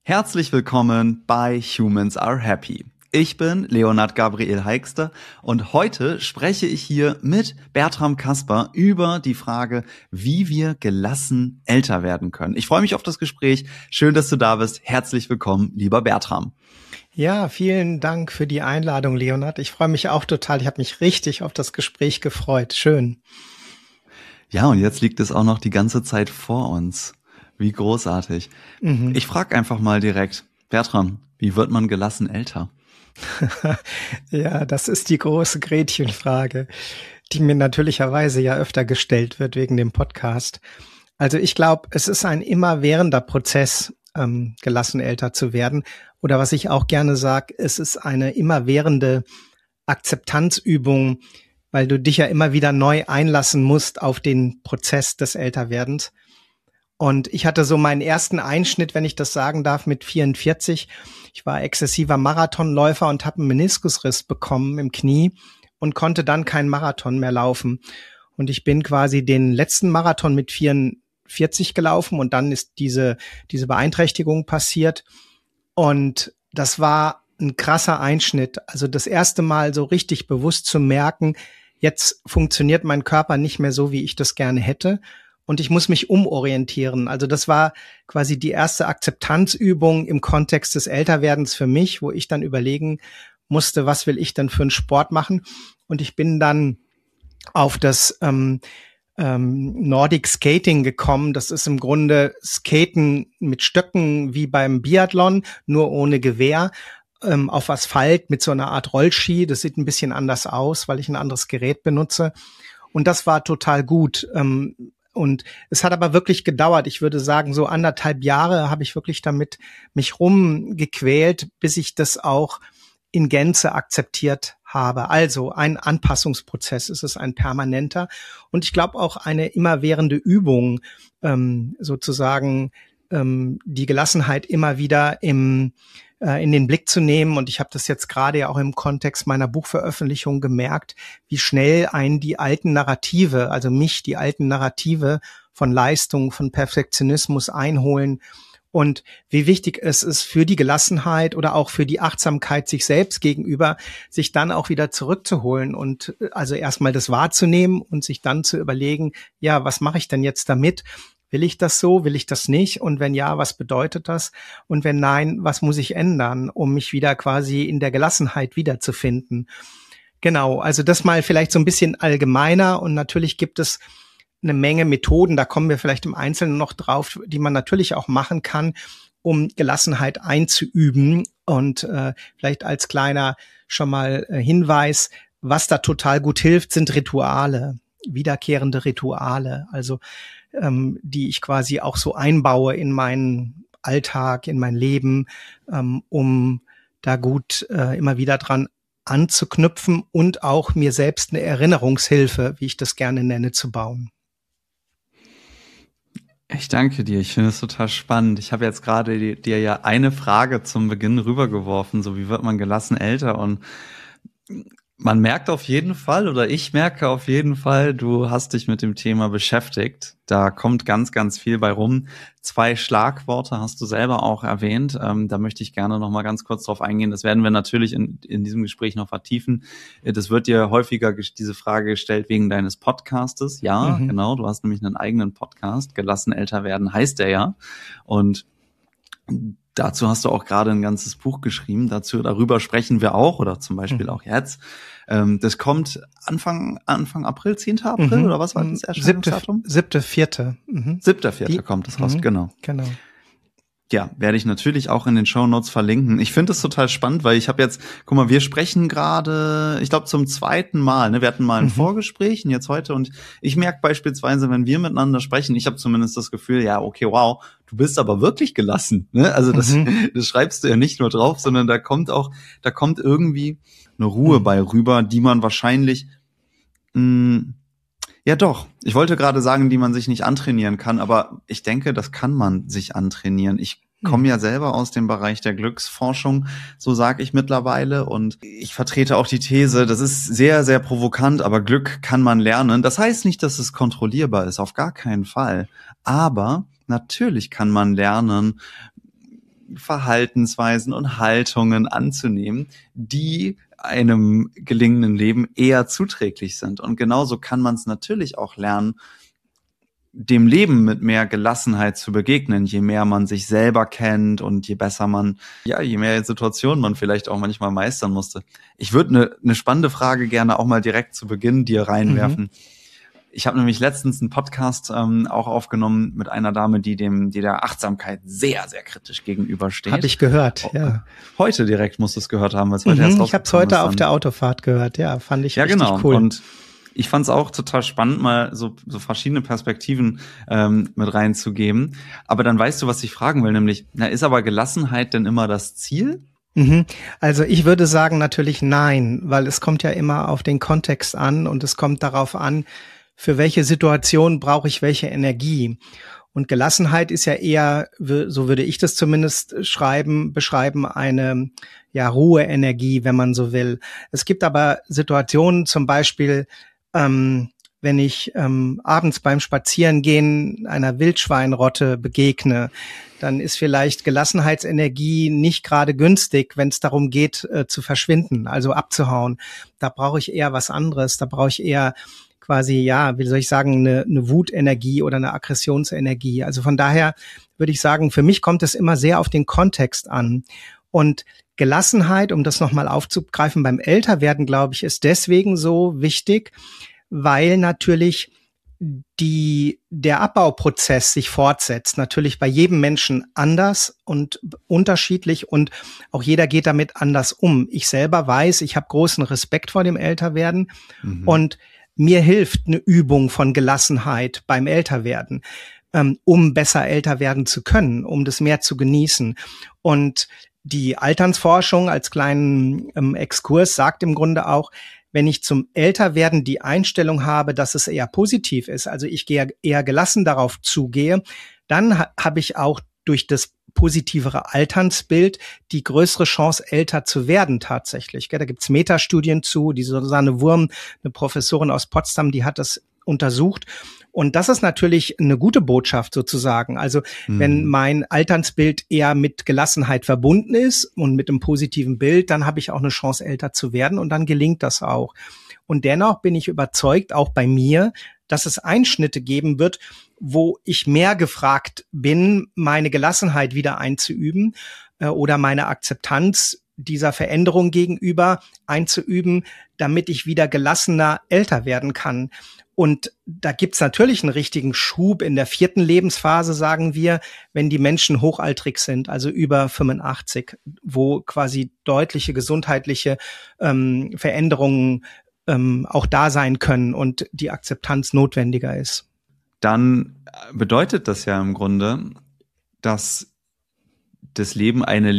Herzlich willkommen bei Humans Are Happy. Ich bin Leonhard Gabriel Heixter und heute spreche ich hier mit Bertram Kasper über die Frage, wie wir gelassen älter werden können. Ich freue mich auf das Gespräch. Schön, dass du da bist. Herzlich willkommen, lieber Bertram. Ja, vielen Dank für die Einladung, Leonhard. Ich freue mich auch total. Ich habe mich richtig auf das Gespräch gefreut. Schön. Ja, und jetzt liegt es auch noch die ganze Zeit vor uns. Wie großartig. Ich frage einfach mal direkt, Bertram, wie wird man gelassen älter? Ja, das ist die große Gretchenfrage, die mir natürlicherweise ja öfter gestellt wird wegen dem Podcast. Also ich glaube, es ist ein immerwährender Prozess, gelassen älter zu werden. Oder was ich auch gerne sage, es ist eine immerwährende Akzeptanzübung, weil du dich ja immer wieder neu einlassen musst auf den Prozess des Älterwerdens. Und ich hatte so meinen ersten Einschnitt, wenn ich das sagen darf, mit 44. Ich war exzessiver Marathonläufer und habe einen Meniskusriss bekommen im Knie und konnte dann keinen Marathon mehr laufen. Und ich bin quasi den letzten Marathon mit 44 gelaufen und dann ist diese Beeinträchtigung passiert. Und das war ein krasser Einschnitt. Also das erste Mal so richtig bewusst zu merken, jetzt funktioniert mein Körper nicht mehr so, wie ich das gerne hätte. Und ich muss mich umorientieren. Also das war quasi die erste Akzeptanzübung im Kontext des Älterwerdens für mich, wo ich dann überlegen musste, was will ich denn für einen Sport machen? Und ich bin dann auf das Nordic Skating gekommen. Das ist im Grunde Skaten mit Stöcken wie beim Biathlon, nur ohne Gewehr, auf Asphalt mit so einer Art Rollski. Das sieht ein bisschen anders aus, weil ich ein anderes Gerät benutze. Und das war total gut. Und es hat aber wirklich gedauert. Ich würde sagen, so 1,5 Jahre habe ich wirklich damit mich rumgequält, bis ich das auch in Gänze akzeptiert habe. Also ein Anpassungsprozess, es ist ein permanenter und ich glaube auch eine immerwährende Übung, sozusagen die Gelassenheit immer wieder in den Blick zu nehmen. Und ich habe das jetzt gerade ja auch im Kontext meiner Buchveröffentlichung gemerkt, wie schnell einen die alten Narrative, also mich die alten Narrative von Leistung, von Perfektionismus einholen und wie wichtig es ist für die Gelassenheit oder auch für die Achtsamkeit sich selbst gegenüber, sich dann auch wieder zurückzuholen und also erstmal das wahrzunehmen und sich dann zu überlegen, ja, was mache ich denn jetzt damit? Will ich das so? Will ich das nicht? Und wenn ja, was bedeutet das? Und wenn nein, was muss ich ändern, um mich wieder quasi in der Gelassenheit wiederzufinden? Genau, also das mal vielleicht so ein bisschen allgemeiner. Und natürlich gibt es eine Menge Methoden, da kommen wir vielleicht im Einzelnen noch drauf, die man natürlich auch machen kann, um Gelassenheit einzuüben. Und vielleicht als kleiner schon mal Hinweis, was da total gut hilft, sind Rituale, wiederkehrende Rituale. Also die ich quasi auch so einbaue in meinen Alltag, in mein Leben, um da gut immer wieder dran anzuknüpfen und auch mir selbst eine Erinnerungshilfe, wie ich das gerne nenne, zu bauen. Ich danke dir. Ich finde es total spannend. Ich habe jetzt gerade dir ja eine Frage zum Beginn rübergeworfen, so wie wird man gelassen älter? Und man merkt auf jeden Fall, oder ich merke auf jeden Fall, du hast dich mit dem Thema beschäftigt. Da kommt ganz, ganz viel bei rum. 2 Schlagworte hast du selber auch erwähnt. Da möchte ich gerne noch mal ganz kurz drauf eingehen. Das werden wir natürlich in diesem Gespräch noch vertiefen. Das wird dir häufiger diese Frage gestellt wegen deines Podcastes. Ja, genau. Du hast nämlich einen eigenen Podcast. Gelassen älter werden heißt der ja. Und dazu hast du auch gerade ein ganzes Buch geschrieben. Darüber sprechen wir auch oder zum Beispiel auch jetzt. Das kommt Anfang April, 10. April oder was war das Erscheinungsdatum? 7.4. 7.4. kommt das raus, genau. Genau. Ja, werde ich natürlich auch in den Shownotes verlinken. Ich finde es total spannend, weil ich habe jetzt, guck mal, wir sprechen gerade, ich glaube zum 2. Mal, ne? Wir hatten mal ein Vorgespräch und jetzt heute und ich merke beispielsweise, wenn wir miteinander sprechen, ich habe zumindest das Gefühl, ja, okay, wow, du bist aber wirklich gelassen, ne? Also das schreibst du ja nicht nur drauf, sondern da kommt irgendwie eine Ruhe bei rüber, die man wahrscheinlich, ja doch, ich wollte gerade sagen, die man sich nicht antrainieren kann, aber ich denke, das kann man sich antrainieren. Ich komme ja selber aus dem Bereich der Glücksforschung, so sage ich mittlerweile, und ich vertrete auch die These, das ist sehr, sehr provokant, aber Glück kann man lernen. Das heißt nicht, dass es kontrollierbar ist, auf gar keinen Fall. Aber natürlich kann man lernen, Verhaltensweisen und Haltungen anzunehmen, die einem gelingenden Leben eher zuträglich sind. Und genauso kann man es natürlich auch lernen, dem Leben mit mehr Gelassenheit zu begegnen, je mehr man sich selber kennt und je besser man, je mehr Situationen man vielleicht auch manchmal meistern musste. Ich würde eine spannende Frage gerne auch mal direkt zu Beginn dir reinwerfen. Ich habe nämlich letztens einen Podcast auch aufgenommen mit einer Dame, die der Achtsamkeit sehr, sehr kritisch gegenübersteht. Habe ich gehört, ja. Heute direkt musst du es gehört haben, weil es heute erst Ich habe es heute auf der Autofahrt gehört, ja, fand ich richtig cool. Und ich fand es auch total spannend, mal so verschiedene Perspektiven mit reinzugeben. Aber dann weißt du, was ich fragen will, nämlich, ist aber Gelassenheit denn immer das Ziel? Also ich würde sagen natürlich nein, weil es kommt ja immer auf den Kontext an und es kommt darauf an, für welche Situation brauche ich welche Energie. Und Gelassenheit ist ja eher, so würde ich das zumindest beschreiben, eine Ruheenergie, wenn man so will. Es gibt aber Situationen, zum Beispiel, wenn ich abends beim Spazierengehen einer Wildschweinrotte begegne, dann ist vielleicht Gelassenheitsenergie nicht gerade günstig, wenn es darum geht, zu verschwinden, also abzuhauen. Da brauche ich eher was anderes, da brauche ich eher quasi, wie soll ich sagen, eine Wutenergie oder eine Aggressionsenergie. Also von daher würde ich sagen, für mich kommt es immer sehr auf den Kontext an. Und Gelassenheit, um das nochmal aufzugreifen, beim Älterwerden, glaube ich, ist deswegen so wichtig, weil natürlich der Abbauprozess sich fortsetzt. Natürlich bei jedem Menschen anders und unterschiedlich und auch jeder geht damit anders um. Ich selber weiß, ich habe großen Respekt vor dem Älterwerden und mir hilft eine Übung von Gelassenheit beim Älterwerden, um besser älter werden zu können, um das mehr zu genießen. Und die Alternsforschung als kleinen Exkurs sagt im Grunde auch, wenn ich zum Älterwerden die Einstellung habe, dass es eher positiv ist, also ich eher gelassen darauf zugehe, dann habe ich auch durch das positivere Alternsbild die größere Chance, älter zu werden tatsächlich. Da gibt's Metastudien zu, die Susanne Wurm, eine Professorin aus Potsdam, die hat das untersucht. Und das ist natürlich eine gute Botschaft sozusagen. Also wenn mein Alternsbild eher mit Gelassenheit verbunden ist und mit einem positiven Bild, dann habe ich auch eine Chance, älter zu werden und dann gelingt das auch. Und dennoch bin ich überzeugt, auch bei mir, dass es Einschnitte geben wird, wo ich mehr gefragt bin, meine Gelassenheit wieder einzuüben oder meine Akzeptanz dieser Veränderung gegenüber einzuüben, damit ich wieder gelassener älter werden kann. Und da gibt's natürlich einen richtigen Schub in der 4. Lebensphase, sagen wir, wenn die Menschen hochaltrig sind, also über 85, wo quasi deutliche gesundheitliche Veränderungen auch da sein können und die Akzeptanz notwendiger ist. Dann bedeutet das ja im Grunde, dass das Leben eine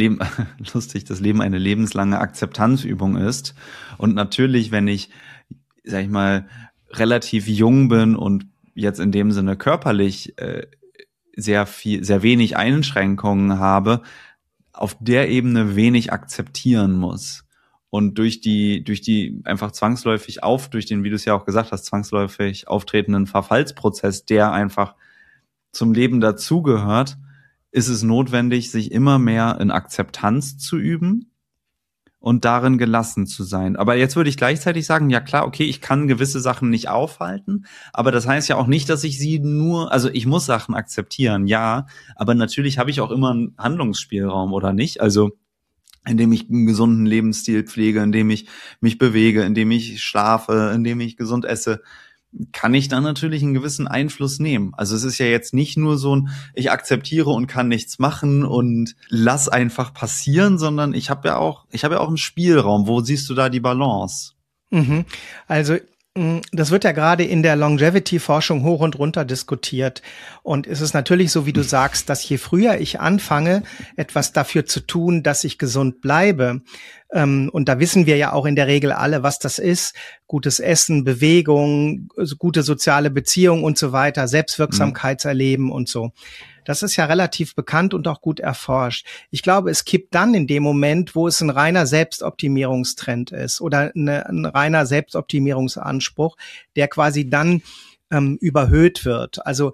lebenslange Akzeptanzübung ist. Und natürlich, wenn ich, sag ich mal, relativ jung bin und jetzt in dem Sinne körperlich sehr wenig Einschränkungen habe, auf der Ebene wenig akzeptieren muss. Und durch die einfach durch den, wie du es ja auch gesagt hast, zwangsläufig auftretenden Verfallsprozess, der einfach zum Leben dazugehört, ist es notwendig, sich immer mehr in Akzeptanz zu üben und darin gelassen zu sein. Aber jetzt würde ich gleichzeitig sagen, ja klar, okay, ich kann gewisse Sachen nicht aufhalten, aber das heißt ja auch nicht, dass ich ich muss Sachen akzeptieren, ja, aber natürlich habe ich auch immer einen Handlungsspielraum, oder nicht? Also indem ich einen gesunden Lebensstil pflege, indem ich mich bewege, indem ich schlafe, indem ich gesund esse, kann ich dann natürlich einen gewissen Einfluss nehmen. Also es ist ja jetzt nicht nur so ich akzeptiere und kann nichts machen und lass einfach passieren, sondern ich habe ja auch einen Spielraum. Wo siehst du da die Balance? Also das wird ja gerade in der Longevity-Forschung hoch und runter diskutiert. Und es ist natürlich so, wie du sagst, dass je früher ich anfange, etwas dafür zu tun, dass ich gesund bleibe, und da wissen wir ja auch in der Regel alle, was das ist, gutes Essen, Bewegung, gute soziale Beziehungen und so weiter, Selbstwirksamkeitserleben und so. Das ist ja relativ bekannt und auch gut erforscht. Ich glaube, es kippt dann in dem Moment, wo es ein reiner Selbstoptimierungstrend ist oder ein reiner Selbstoptimierungsanspruch, der quasi dann überhöht wird. Also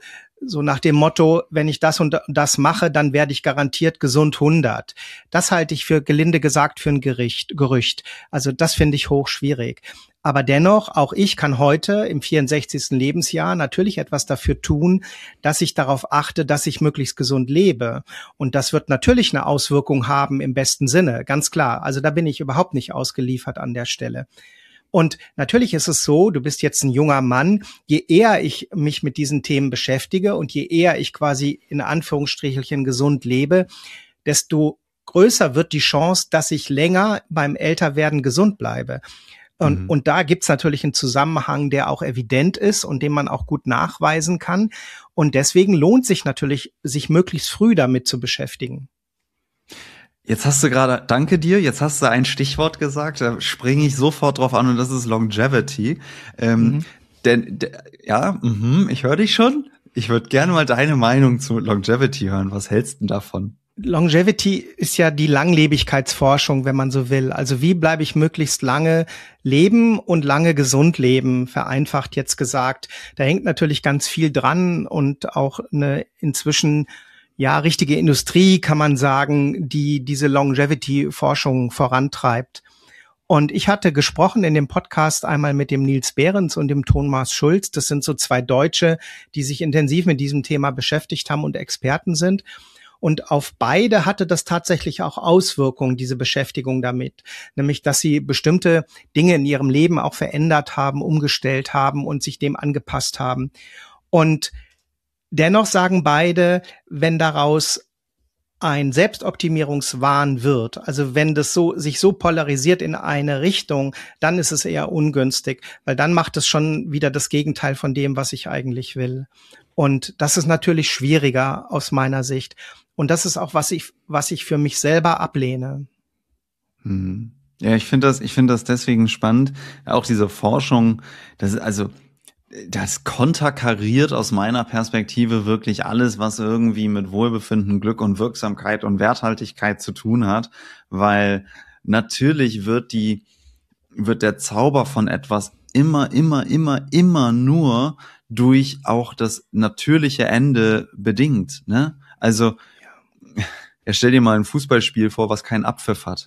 so nach dem Motto, wenn ich das und das mache, dann werde ich garantiert gesund 100. Das halte ich für, gelinde gesagt, für ein Gerücht. Also das finde ich hochschwierig. Aber dennoch, auch ich kann heute im 64. Lebensjahr natürlich etwas dafür tun, dass ich darauf achte, dass ich möglichst gesund lebe. Und das wird natürlich eine Auswirkung haben im besten Sinne, ganz klar. Also da bin ich überhaupt nicht ausgeliefert an der Stelle. Und natürlich ist es so, du bist jetzt ein junger Mann, je eher ich mich mit diesen Themen beschäftige und je eher ich quasi in Anführungsstrichelchen gesund lebe, desto größer wird die Chance, dass ich länger beim Älterwerden gesund bleibe. Und da gibt's natürlich einen Zusammenhang, der auch evident ist und den man auch gut nachweisen kann. Und deswegen lohnt sich natürlich, sich möglichst früh damit zu beschäftigen. Jetzt hast du gerade, danke dir, jetzt hast du ein Stichwort gesagt, da springe ich sofort drauf an und das ist Longevity. Ich höre dich schon. Ich würde gerne mal deine Meinung zu Longevity hören. Was hältst du denn davon? Longevity ist ja die Langlebigkeitsforschung, wenn man so will. Also wie bleibe ich möglichst lange leben und lange gesund leben, vereinfacht jetzt gesagt. Da hängt natürlich ganz viel dran und auch eine inzwischen richtige Industrie, kann man sagen, die diese Longevity-Forschung vorantreibt. Und ich hatte gesprochen in dem Podcast einmal mit dem Nils Behrens und dem Thomas Schulz. Das sind so zwei Deutsche, die sich intensiv mit diesem Thema beschäftigt haben und Experten sind. Und auf beide hatte das tatsächlich auch Auswirkungen, diese Beschäftigung damit. Nämlich, dass sie bestimmte Dinge in ihrem Leben auch verändert haben, umgestellt haben und sich dem angepasst haben. Und dennoch sagen beide, wenn daraus ein Selbstoptimierungswahn wird, also wenn das sich so polarisiert in eine Richtung, dann ist es eher ungünstig, weil dann macht es schon wieder das Gegenteil von dem, was ich eigentlich will. Und das ist natürlich schwieriger aus meiner Sicht. Und das ist auch, was ich für mich selber ablehne. Ja, ich finde das deswegen spannend. Auch diese Forschung, das konterkariert aus meiner Perspektive wirklich alles, was irgendwie mit Wohlbefinden, Glück und Wirksamkeit und Werthaltigkeit zu tun hat, weil natürlich wird der Zauber von etwas immer nur durch auch das natürliche Ende bedingt, ne? Also, stell dir mal ein Fußballspiel vor, was keinen Abpfiff hat.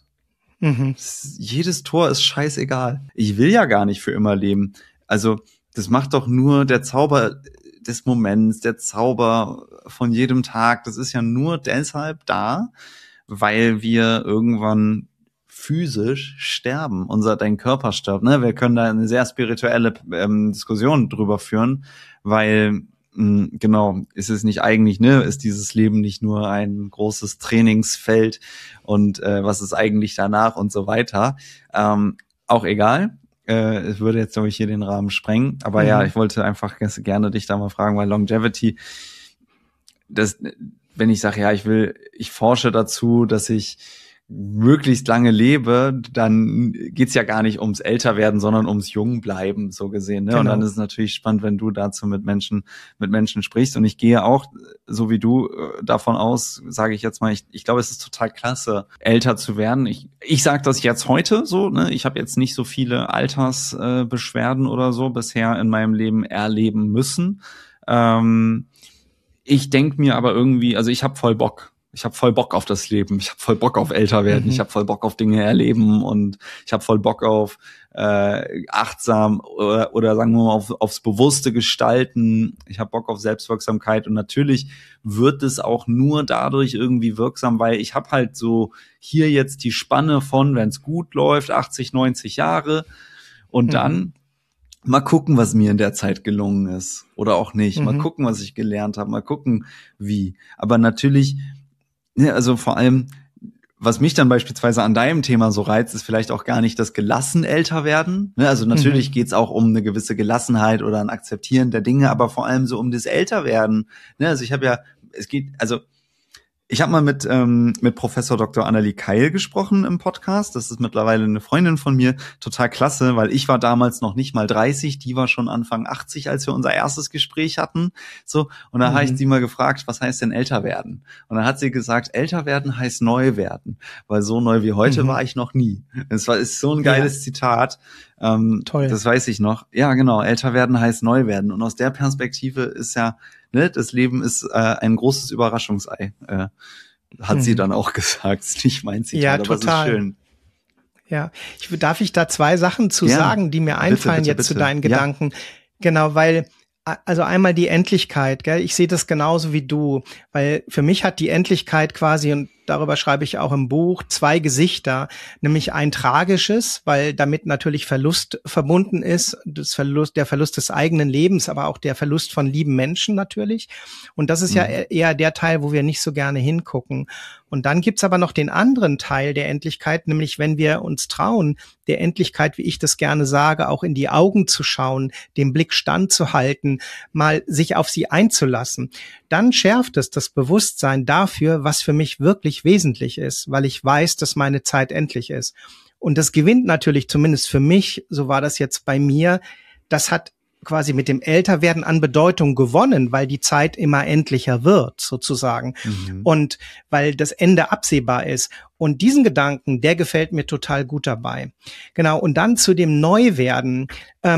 Jedes Tor ist scheißegal. Ich will ja gar nicht für immer leben. Also, das macht doch nur der Zauber des Moments, der Zauber von jedem Tag. Das ist ja nur deshalb da, weil wir irgendwann physisch sterben. Dein Körper stirbt, ne? Wir können da eine sehr spirituelle Diskussion drüber führen, weil ist es nicht eigentlich, ne? Ist dieses Leben nicht nur ein großes Trainingsfeld und was ist eigentlich danach und so weiter? Auch egal. Es würde jetzt, glaube ich, hier den Rahmen sprengen. Aber ja, ich wollte einfach gerne dich da mal fragen, weil Longevity, wenn ich sage, ich forsche dazu, dass ich möglichst lange lebe, dann geht's ja gar nicht ums Älterwerden, sondern ums Jungbleiben, so gesehen. Ne? Genau. Und dann ist es natürlich spannend, wenn du dazu mit Menschen sprichst. Und ich gehe auch, so wie du, davon aus, sage ich jetzt mal, ich glaube, es ist total klasse, älter zu werden. Ich sage das jetzt heute so, ne? Ich habe jetzt nicht so viele Altersbeschwerden oder so bisher in meinem Leben erleben müssen. Ich denke mir aber irgendwie, also ich habe voll Bock. Ich habe voll Bock auf das Leben. Ich habe voll Bock auf älter werden. Ich habe voll Bock auf Dinge erleben und ich habe voll Bock auf achtsam oder sagen wir mal aufs bewusste Gestalten. Ich habe Bock auf Selbstwirksamkeit und natürlich wird es auch nur dadurch irgendwie wirksam, weil ich habe halt so hier jetzt die Spanne von, wenn es gut läuft, 80, 90 Jahre und dann mal gucken, was mir in der Zeit gelungen ist oder auch nicht. Mal gucken, was ich gelernt habe. Mal gucken, wie. Aber natürlich, ja, also vor allem, was mich dann beispielsweise an deinem Thema so reizt, ist vielleicht auch gar nicht das gelassen älter werden. Also natürlich geht's auch um eine gewisse Gelassenheit oder ein Akzeptieren der Dinge, aber vor allem so um das Älterwerden. Also ich habe mal mit Professor Dr. Annelie Keil gesprochen im Podcast. Das ist mittlerweile eine Freundin von mir. Total klasse, weil ich war damals noch nicht mal 30. Die war schon Anfang 80, als wir unser erstes Gespräch hatten. So, und da habe ich sie mal gefragt, was heißt denn älter werden? Und dann hat sie gesagt, älter werden heißt neu werden. Weil so neu wie heute war ich noch nie. Ist so ein geiles Zitat. Toll. Das weiß ich noch. Ja, genau. Älter werden heißt neu werden. Und aus der Perspektive ist ja ne, das Leben ist ein großes Überraschungsei, hat sie dann auch gesagt. Ist nicht mein Zitat, ja, aber total. es ist schön. Ja, darf ich da zwei Sachen zu sagen, die mir einfallen bitte, jetzt zu deinen Gedanken? Genau, weil also einmal die Endlichkeit, gell? Ich sehe das genauso wie du, weil für mich hat die Endlichkeit quasi, und darüber schreibe ich auch im Buch, zwei Gesichter, nämlich ein tragisches, weil damit natürlich Verlust verbunden ist, der Verlust des eigenen Lebens, aber auch der Verlust von lieben Menschen natürlich. Und das ist ja eher der Teil, wo wir nicht so gerne hingucken. Und dann gibt's aber noch den anderen Teil der Endlichkeit, nämlich wenn wir uns trauen, der Endlichkeit, wie ich das gerne sage, auch in die Augen zu schauen, dem Blick standzuhalten, mal sich auf sie einzulassen, dann schärft es das Bewusstsein dafür, was für mich wirklich wesentlich ist, weil ich weiß, dass meine Zeit endlich ist. Und das gewinnt natürlich, zumindest für mich, so war das jetzt bei mir, das hat quasi mit dem Älterwerden an Bedeutung gewonnen, weil die Zeit immer endlicher wird, sozusagen. Und weil das Ende absehbar ist. Und diesen Gedanken, der gefällt mir total gut dabei. Genau, und dann zu dem Neuwerden,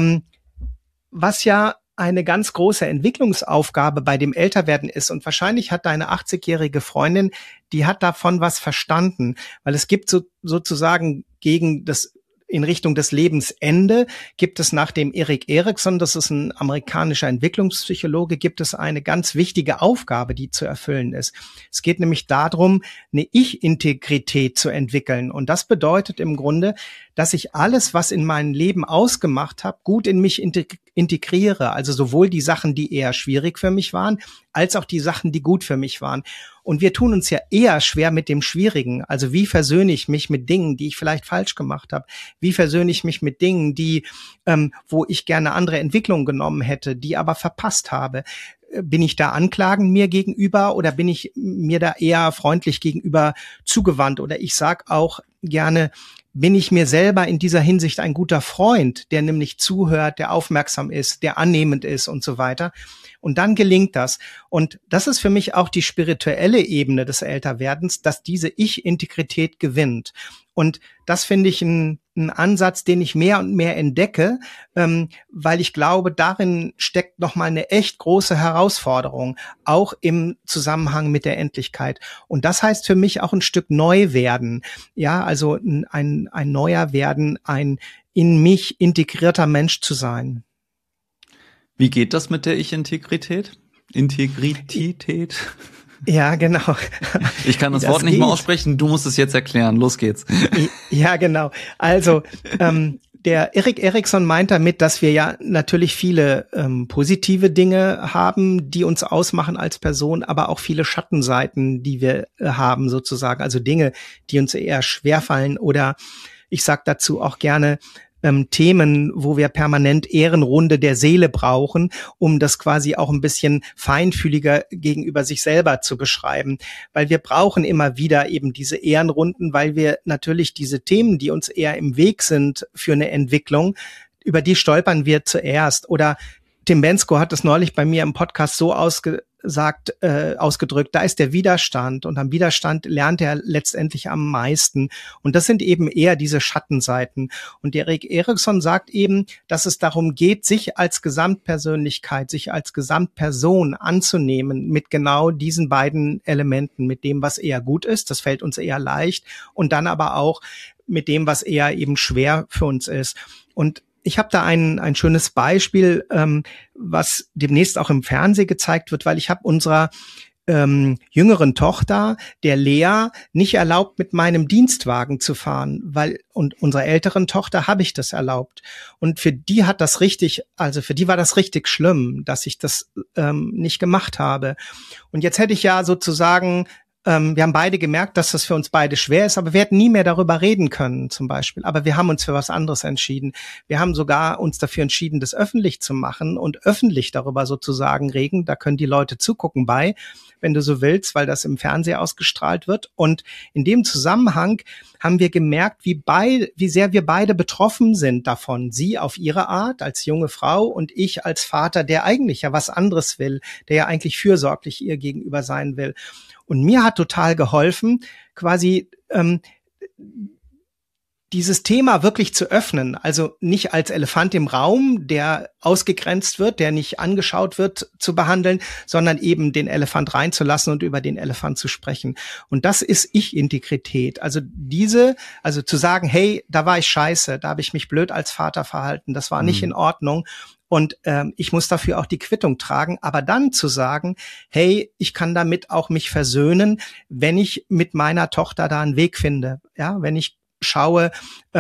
was ja eine ganz große Entwicklungsaufgabe bei dem Älterwerden ist. Und wahrscheinlich hat deine 80-jährige Freundin, die hat davon was verstanden. Weil es gibt sozusagen gegen das in Richtung des Lebensende gibt es nach dem Erik Erikson, das ist ein amerikanischer Entwicklungspsychologe, gibt es eine ganz wichtige Aufgabe, die zu erfüllen ist. Es geht nämlich darum, eine Ich-Integrität zu entwickeln. Und das bedeutet im Grunde, dass ich alles, was in meinem Leben ausgemacht habe, gut in mich integriere. Also sowohl die Sachen, die eher schwierig für mich waren, als auch die Sachen, die gut für mich waren. Und wir tun uns ja eher schwer mit dem Schwierigen. Also wie versöhne ich mich mit Dingen, die ich vielleicht falsch gemacht habe? Wie versöhne ich mich mit Dingen, die, wo ich gerne andere Entwicklungen genommen hätte, die aber verpasst habe? Bin ich da anklagend mir gegenüber oder bin ich mir da eher freundlich gegenüber zugewandt? Oder ich sag auch gerne, bin ich mir selber in dieser Hinsicht ein guter Freund, der nämlich zuhört, der aufmerksam ist, der annehmend ist und so weiter. Und dann gelingt das. Und das ist für mich auch die spirituelle Ebene des Älterwerdens, dass diese Ich-Integrität gewinnt. Und das finde ich ein Ansatz, den ich mehr und mehr entdecke, weil ich glaube, darin steckt nochmal eine echt große Herausforderung, auch im Zusammenhang mit der Endlichkeit. Und das heißt für mich auch ein Stück neu werden. Ja, also ein neuer werden, ein in mich integrierter Mensch zu sein. Wie geht das mit der Ich-Integrität? Integrität? Ja, genau. Ich kann das Wort nicht mal aussprechen, du musst es jetzt erklären. Los geht's. Ja, genau. Also, der Erik Erikson meint damit, dass wir ja natürlich viele positive Dinge haben, die uns ausmachen als Person, aber auch viele Schattenseiten, die wir haben sozusagen. Also Dinge, die uns eher schwerfallen oder ich sag dazu auch gerne Themen, wo wir permanent Ehrenrunde der Seele brauchen, um das quasi auch ein bisschen feinfühliger gegenüber sich selber zu beschreiben. Weil wir brauchen immer wieder eben diese Ehrenrunden, weil wir natürlich diese Themen, die uns eher im Weg sind für eine Entwicklung, über die stolpern wir zuerst. Oder Tim Bensko hat es neulich bei mir im Podcast so ausgedrückt, da ist der Widerstand und am Widerstand lernt er letztendlich am meisten. Und das sind eben eher diese Schattenseiten. Und Erik Erikson sagt eben, dass es darum geht, sich als Gesamtpersönlichkeit, sich als Gesamtperson anzunehmen mit genau diesen beiden Elementen, mit dem, was eher gut ist, das fällt uns eher leicht, und dann aber auch mit dem, was eher eben schwer für uns ist. Und ich habe da ein schönes Beispiel, was demnächst auch im Fernsehen gezeigt wird, weil ich habe unserer jüngeren Tochter, der Lea, nicht erlaubt, mit meinem Dienstwagen zu fahren, und unserer älteren Tochter habe ich das erlaubt. Und für die war das richtig schlimm, dass ich das nicht gemacht habe. Und jetzt hätte ich ja sozusagen wir haben beide gemerkt, dass das für uns beide schwer ist, aber wir hätten nie mehr darüber reden können, zum Beispiel. Aber wir haben uns für was anderes entschieden. Wir haben sogar uns dafür entschieden, das öffentlich zu machen und öffentlich darüber sozusagen reden. Da können die Leute zugucken bei, wenn du so willst, weil das im Fernsehen ausgestrahlt wird. Und in dem Zusammenhang haben wir gemerkt, wie sehr wir beide betroffen sind davon. Sie auf ihre Art als junge Frau und ich als Vater, der eigentlich ja was anderes will, der ja eigentlich fürsorglich ihr gegenüber sein will. Und mir hat total geholfen, quasi dieses Thema wirklich zu öffnen, also nicht als Elefant im Raum, der ausgegrenzt wird, der nicht angeschaut wird, zu behandeln, sondern eben den Elefant reinzulassen und über den Elefant zu sprechen. Und das ist Ich-Integrität. Also zu sagen, hey, da war ich scheiße, da habe ich mich blöd als Vater verhalten, das war nicht in Ordnung. Und ich muss dafür auch die Quittung tragen, aber dann zu sagen, hey, ich kann damit auch mich versöhnen, wenn ich mit meiner Tochter da einen Weg finde, ja, wenn ich schaue,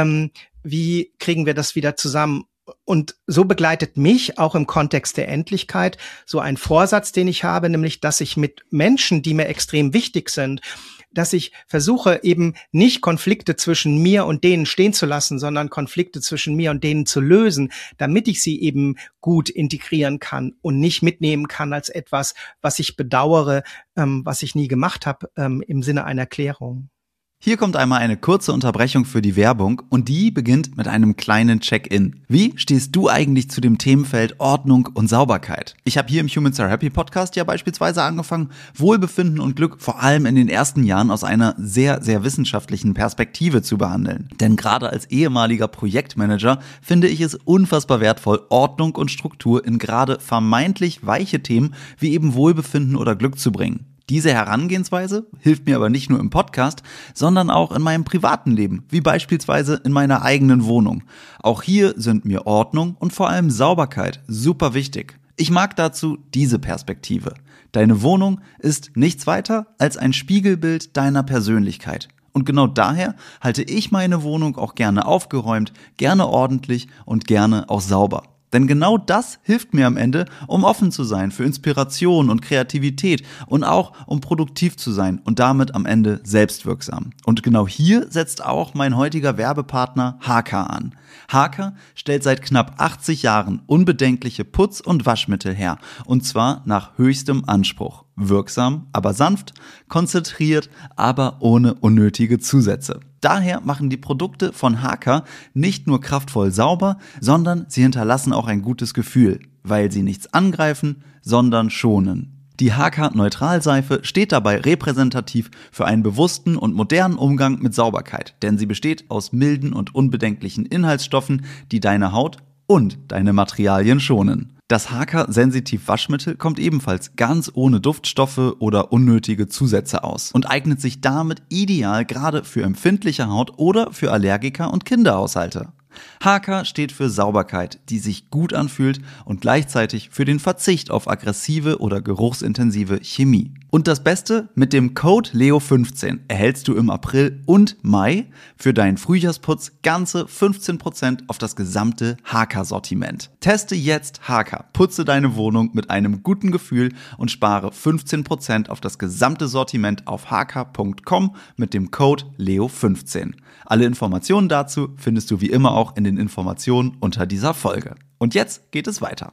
wie kriegen wir das wieder zusammen. Und so begleitet mich auch im Kontext der Endlichkeit so ein Vorsatz, den ich habe, nämlich, dass ich mit Menschen, die mir extrem wichtig sind, dass ich versuche, eben nicht Konflikte zwischen mir und denen stehen zu lassen, sondern Konflikte zwischen mir und denen zu lösen, damit ich sie eben gut integrieren kann und nicht mitnehmen kann als etwas, was ich bedauere, was ich nie gemacht habe, im Sinne einer Klärung. Hier kommt einmal eine kurze Unterbrechung für die Werbung und die beginnt mit einem kleinen Check-in. Wie stehst du eigentlich zu dem Themenfeld Ordnung und Sauberkeit? Ich habe hier im Humans Are Happy Podcast ja beispielsweise angefangen, Wohlbefinden und Glück vor allem in den ersten Jahren aus einer sehr, sehr wissenschaftlichen Perspektive zu behandeln. Denn gerade als ehemaliger Projektmanager finde ich es unfassbar wertvoll, Ordnung und Struktur in gerade vermeintlich weiche Themen wie eben Wohlbefinden oder Glück zu bringen. Diese Herangehensweise hilft mir aber nicht nur im Podcast, sondern auch in meinem privaten Leben, wie beispielsweise in meiner eigenen Wohnung. Auch hier sind mir Ordnung und vor allem Sauberkeit super wichtig. Ich mag dazu diese Perspektive. Deine Wohnung ist nichts weiter als ein Spiegelbild deiner Persönlichkeit. Und genau daher halte ich meine Wohnung auch gerne aufgeräumt, gerne ordentlich und gerne auch sauber. Denn genau das hilft mir am Ende, um offen zu sein für Inspiration und Kreativität und auch um produktiv zu sein und damit am Ende selbstwirksam. Und genau hier setzt auch mein heutiger Werbepartner Haka an. Haka stellt seit knapp 80 Jahren unbedenkliche Putz- und Waschmittel her, und zwar nach höchstem Anspruch. Wirksam, aber sanft, konzentriert, aber ohne unnötige Zusätze. Daher machen die Produkte von Haka nicht nur kraftvoll sauber, sondern sie hinterlassen auch ein gutes Gefühl, weil sie nichts angreifen, sondern schonen. Die Haka-Neutralseife steht dabei repräsentativ für einen bewussten und modernen Umgang mit Sauberkeit, denn sie besteht aus milden und unbedenklichen Inhaltsstoffen, die deine Haut und deine Materialien schonen. Das Haka-Sensitiv-Waschmittel kommt ebenfalls ganz ohne Duftstoffe oder unnötige Zusätze aus und eignet sich damit ideal gerade für empfindliche Haut oder für Allergiker und Kinderhaushalte. Haka steht für Sauberkeit, die sich gut anfühlt und gleichzeitig für den Verzicht auf aggressive oder geruchsintensive Chemie. Und das Beste, mit dem Code LEO15 erhältst du im April und Mai für deinen Frühjahrsputz ganze 15% auf das gesamte Haka-Sortiment. Teste jetzt Haka, putze deine Wohnung mit einem guten Gefühl und spare 15% auf das gesamte Sortiment auf haka.com mit dem Code LEO15. Alle Informationen dazu findest du wie immer auch in den Informationen unter dieser Folge. Und jetzt geht es weiter.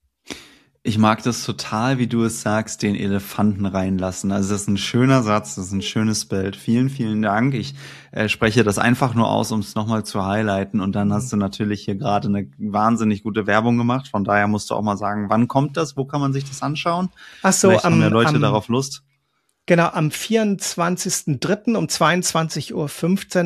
Ich mag das total, wie du es sagst, den Elefanten reinlassen. Also das ist ein schöner Satz, das ist ein schönes Bild. Vielen, vielen Dank. Ich spreche das einfach nur aus, um es nochmal zu highlighten. Und dann hast du natürlich hier gerade eine wahnsinnig gute Werbung gemacht. Von daher musst du auch mal sagen, wann kommt das? Wo kann man sich das anschauen? Ach so, vielleicht haben ja Leute darauf Lust. Genau, am 24.03. um 22:15 Uhr,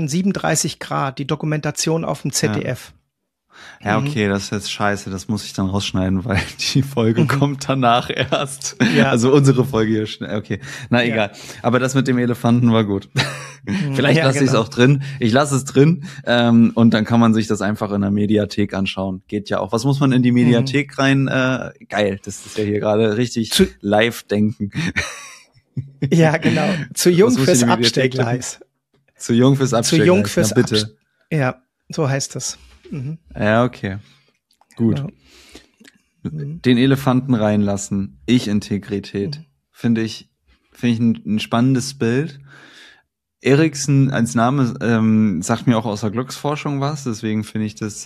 37 Grad, die Dokumentation auf dem ZDF. Ja, okay, das ist jetzt scheiße, das muss ich dann rausschneiden, weil die Folge kommt danach erst. Ja. Also unsere Folge hier schnell, okay. Na egal, aber das mit dem Elefanten war gut. Vielleicht lasse ich es auch drin. Ich lasse es drin und dann kann man sich das einfach in der Mediathek anschauen. Geht ja auch. Was muss man in die Mediathek rein? Geil, das ist ja hier gerade richtig live denken. Ja, genau. Zu jung fürs Abstellgleis. Zu jung fürs Abstellgleis. Zu jung fürs bitte. Ja, so heißt das. Mhm. Ja, okay. Gut. Genau. Den Elefanten reinlassen. Ich-Integrität. Finde ich ein spannendes Bild. Erikson als Name sagt mir auch aus der Glücksforschung was, deswegen finde ich das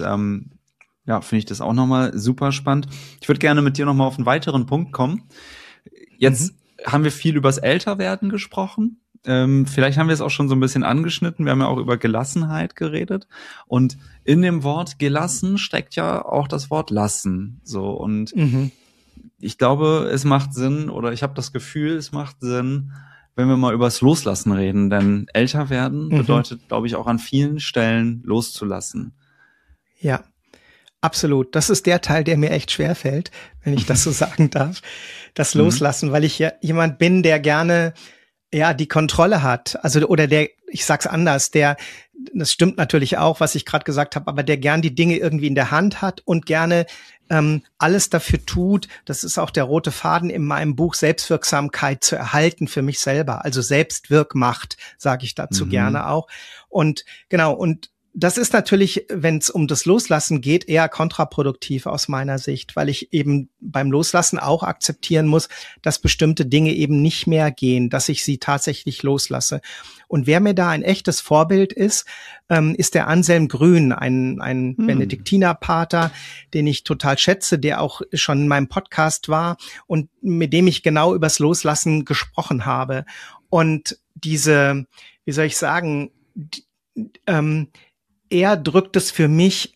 auch nochmal super spannend. Ich würde gerne mit dir nochmal auf einen weiteren Punkt kommen. Jetzt haben wir viel übers Älterwerden gesprochen. Vielleicht haben wir es auch schon so ein bisschen angeschnitten. Wir haben ja auch über Gelassenheit geredet. Und in dem Wort gelassen steckt ja auch das Wort lassen. So, und ich glaube, es macht Sinn, oder ich habe das Gefühl, es macht Sinn, wenn wir mal übers Loslassen reden, denn älter werden bedeutet, glaube ich, auch an vielen Stellen loszulassen. Ja, absolut. Das ist der Teil, der mir echt schwer fällt, wenn ich das so sagen darf. Das Loslassen, weil ich ja jemand bin, der gerne die Kontrolle hat. Also, oder ich sag's anders, das stimmt natürlich auch, was ich gerade gesagt habe, aber der gern die Dinge irgendwie in der Hand hat und gerne alles dafür tut, das ist auch der rote Faden in meinem Buch, Selbstwirksamkeit zu erhalten für mich selber. Also Selbstwirkmacht, sage ich dazu gerne auch. Und genau, und das ist natürlich, wenn es um das Loslassen geht, eher kontraproduktiv aus meiner Sicht, weil ich eben beim Loslassen auch akzeptieren muss, dass bestimmte Dinge eben nicht mehr gehen, dass ich sie tatsächlich loslasse. Und wer mir da ein echtes Vorbild ist der Anselm Grün, ein Benediktinerpater, den ich total schätze, der auch schon in meinem Podcast war und mit dem ich genau übers Loslassen gesprochen habe. Und diese, wie soll ich sagen, er drückt es für mich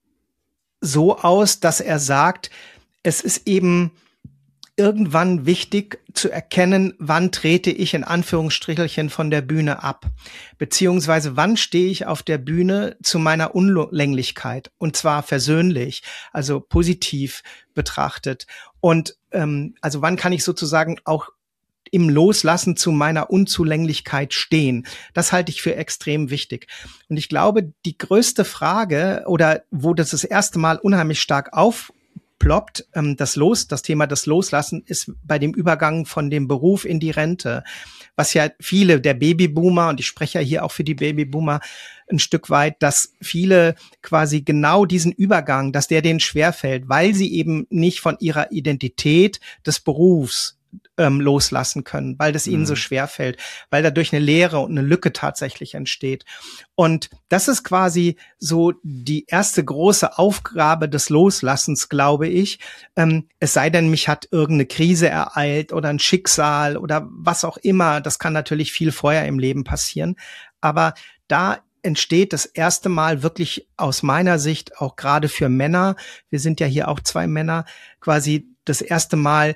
so aus, dass er sagt, es ist eben irgendwann wichtig zu erkennen, wann trete ich in Anführungsstrichelchen von der Bühne ab, beziehungsweise wann stehe ich auf der Bühne zu meiner Unlänglichkeit, und zwar versöhnlich, also positiv betrachtet. Und also wann kann ich sozusagen auch im Loslassen zu meiner Unzulänglichkeit stehen. Das halte ich für extrem wichtig. Und ich glaube, die größte Frage, oder wo das erste Mal unheimlich stark aufploppt, das Thema des Loslassen, ist bei dem Übergang von dem Beruf in die Rente. Was ja viele der Babyboomer, und ich spreche ja hier auch für die Babyboomer ein Stück weit, dass viele quasi genau diesen Übergang, dass der denen schwerfällt, weil sie eben nicht von ihrer Identität des Berufs loslassen können, weil das ihnen so schwer fällt, weil dadurch eine Leere und eine Lücke tatsächlich entsteht. Und das ist quasi so die erste große Aufgabe des Loslassens, glaube ich. Es sei denn, mich hat irgendeine Krise ereilt oder ein Schicksal oder was auch immer. Das kann natürlich viel vorher im Leben passieren. Aber da entsteht das erste Mal wirklich aus meiner Sicht, auch gerade für Männer, wir sind ja hier auch 2 Männer, quasi das erste Mal,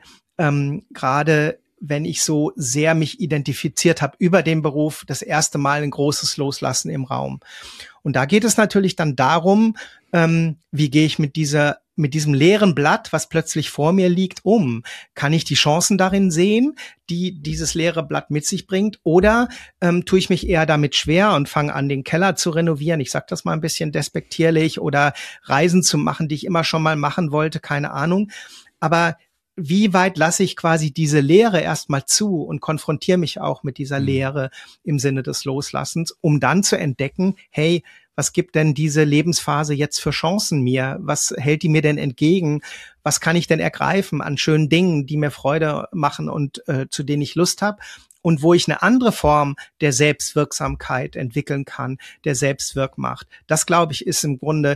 gerade wenn ich so sehr mich identifiziert habe über den Beruf, das erste Mal ein großes Loslassen im Raum. Und da geht es natürlich dann darum, wie gehe ich mit diesem leeren Blatt, was plötzlich vor mir liegt, um? Kann ich die Chancen darin sehen, die dieses leere Blatt mit sich bringt? Oder tue ich mich eher damit schwer und fange an, den Keller zu renovieren? Ich sage das mal ein bisschen despektierlich, oder Reisen zu machen, die ich immer schon mal machen wollte, keine Ahnung. Aber wie weit lasse ich quasi diese Leere erstmal zu und konfrontiere mich auch mit dieser Leere im Sinne des Loslassens, um dann zu entdecken, hey, was gibt denn diese Lebensphase jetzt für Chancen mir? Was hält die mir denn entgegen? Was kann ich denn ergreifen an schönen Dingen, die mir Freude machen und zu denen ich Lust habe? Und wo ich eine andere Form der Selbstwirksamkeit entwickeln kann, der Selbstwirkmacht. Das, glaube ich, ist im Grunde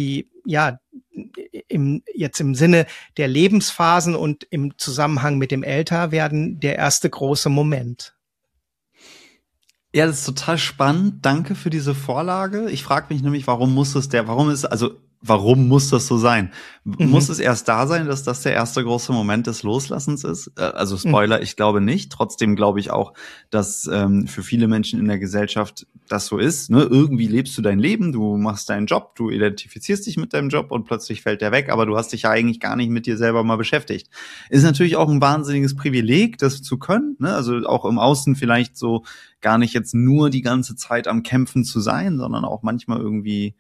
jetzt im Sinne der Lebensphasen und im Zusammenhang mit dem Älterwerden der erste große Moment. Ja, das ist total spannend. Danke für diese Vorlage. Ich frage mich nämlich, warum muss das so sein? Muss es erst da sein, dass das der erste große Moment des Loslassens ist? Also Spoiler, ich glaube nicht. Trotzdem glaube ich auch, dass für viele Menschen in der Gesellschaft das so ist. Ne? Irgendwie lebst du dein Leben, du machst deinen Job, du identifizierst dich mit deinem Job und plötzlich fällt der weg, aber du hast dich ja eigentlich gar nicht mit dir selber mal beschäftigt. Ist natürlich auch ein wahnsinniges Privileg, das zu können. Ne? Also auch im Außen vielleicht so gar nicht jetzt nur die ganze Zeit am Kämpfen zu sein, sondern auch manchmal irgendwie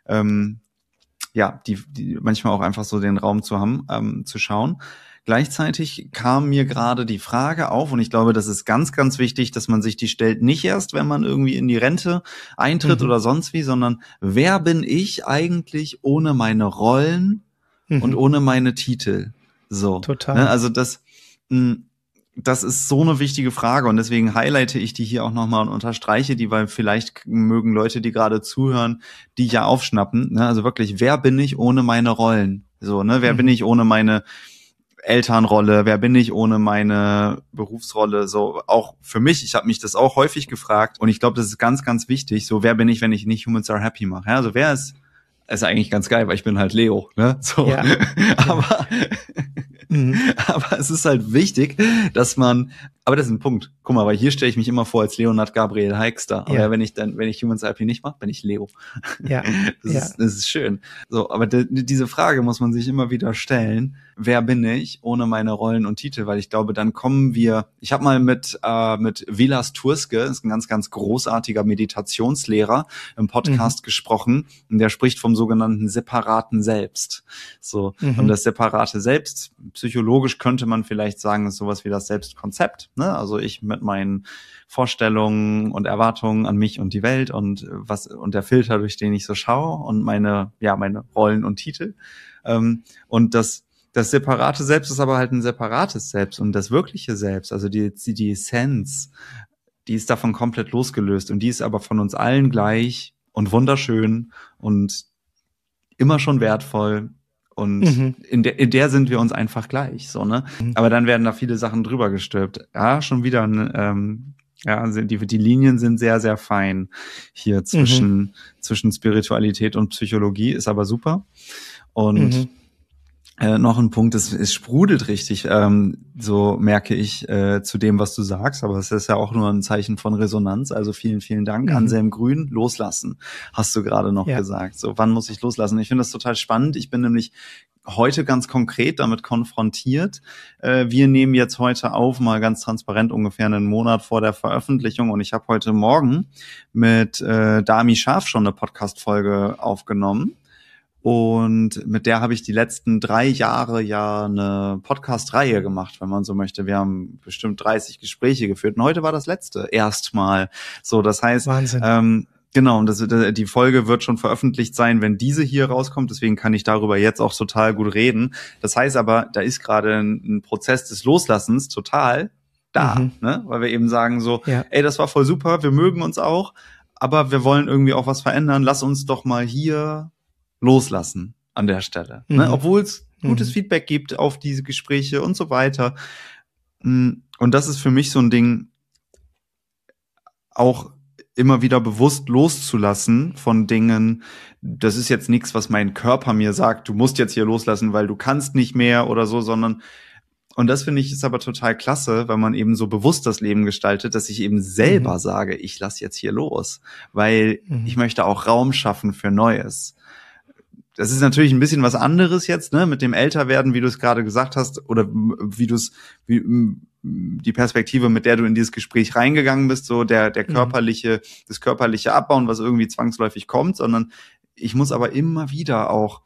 die manchmal auch einfach so den Raum zu haben, zu schauen. Gleichzeitig kam mir gerade die Frage auf, und ich glaube, das ist ganz, ganz wichtig, dass man sich die stellt, nicht erst, wenn man irgendwie in die Rente eintritt oder sonst wie, sondern wer bin ich eigentlich ohne meine Rollen und ohne meine Titel? So. Total. Ne? Also das ist so eine wichtige Frage, und deswegen highlighte ich die hier auch nochmal und unterstreiche die, weil vielleicht mögen Leute, die gerade zuhören, die ja aufschnappen. Ne? Also wirklich, wer bin ich ohne meine Rollen? So, ne? Wer bin ich ohne meine Elternrolle? Wer bin ich ohne meine Berufsrolle? So, auch für mich, ich habe mich das auch häufig gefragt, und ich glaube, das ist ganz, ganz wichtig. So, wer bin ich, wenn ich nicht Humans Are Happy mache? Ja, also wer ist eigentlich ganz geil, weil ich bin halt Leo, ne? So. Ja. Aber es ist halt wichtig, dass man Aber das ist ein Punkt. Guck mal, weil hier stelle ich mich immer vor als Leonard GabrielEixter. Aber wenn ich Humans IP nicht mache, bin ich Leo. Ja. Das ist schön. So, aber diese Frage muss man sich immer wieder stellen. Wer bin ich ohne meine Rollen und Titel? Weil ich glaube, dann kommen wir, ich habe mal mit Vilas Turske, das ist ein ganz, ganz großartiger Meditationslehrer, im Podcast gesprochen. Und der spricht vom sogenannten separaten Selbst. So. Und das separate Selbst, psychologisch könnte man vielleicht sagen, ist sowas wie das Selbstkonzept. Ne? Also ich mit meinen Vorstellungen und Erwartungen an mich und die Welt und der Filter, durch den ich so schaue und meine Rollen und Titel. Und das separate Selbst ist aber halt ein separates Selbst und das wirkliche Selbst, also die Essenz, die ist davon komplett losgelöst und die ist aber von uns allen gleich und wunderschön und immer schon wertvoll. Und in der sind wir uns einfach gleich, so, ne? Aber dann werden da viele Sachen drüber gestülpt. Ja, schon wieder die Linien sind sehr, sehr fein hier zwischen Spiritualität und Psychologie, ist aber super. Und noch ein Punkt, es sprudelt richtig, so merke ich zu dem, was du sagst, aber es ist ja auch nur ein Zeichen von Resonanz, also vielen, vielen Dank. Anselm Grün, loslassen, hast du gerade noch gesagt. So, wann muss ich loslassen? Ich finde das total spannend. Ich bin nämlich heute ganz konkret damit konfrontiert. Wir nehmen jetzt heute auf, mal ganz transparent, ungefähr einen Monat vor der Veröffentlichung und ich habe heute Morgen mit Dami Scharf schon eine Podcast-Folge aufgenommen. Und mit der habe ich die letzten 3 Jahre ja eine Podcast-Reihe gemacht, wenn man so möchte. Wir haben bestimmt 30 Gespräche geführt und heute war das letzte erstmal. So, das heißt, Wahnsinn. Genau, und die Folge wird schon veröffentlicht sein, wenn diese hier rauskommt. Deswegen kann ich darüber jetzt auch total gut reden. Das heißt aber, da ist gerade ein Prozess des Loslassens total da, ne? Weil wir eben sagen so, ey, das war voll super, wir mögen uns auch, aber wir wollen irgendwie auch was verändern. Lass uns doch mal hier loslassen an der Stelle. Ne? Obwohl es gutes Feedback gibt auf diese Gespräche und so weiter. Und das ist für mich so ein Ding, auch immer wieder bewusst loszulassen von Dingen. Das ist jetzt nichts, was mein Körper mir sagt, du musst jetzt hier loslassen, weil du kannst nicht mehr oder so, sondern, und das finde ich ist aber total klasse, weil man eben so bewusst das Leben gestaltet, dass ich eben selber sage, ich lasse jetzt hier los, weil ich möchte auch Raum schaffen für Neues. Das ist natürlich ein bisschen was anderes jetzt, ne, mit dem Älterwerden, wie du es gerade gesagt hast, oder die Perspektive, mit der du in dieses Gespräch reingegangen bist, so das körperliche Abbauen, was irgendwie zwangsläufig kommt, sondern ich muss aber immer wieder auch,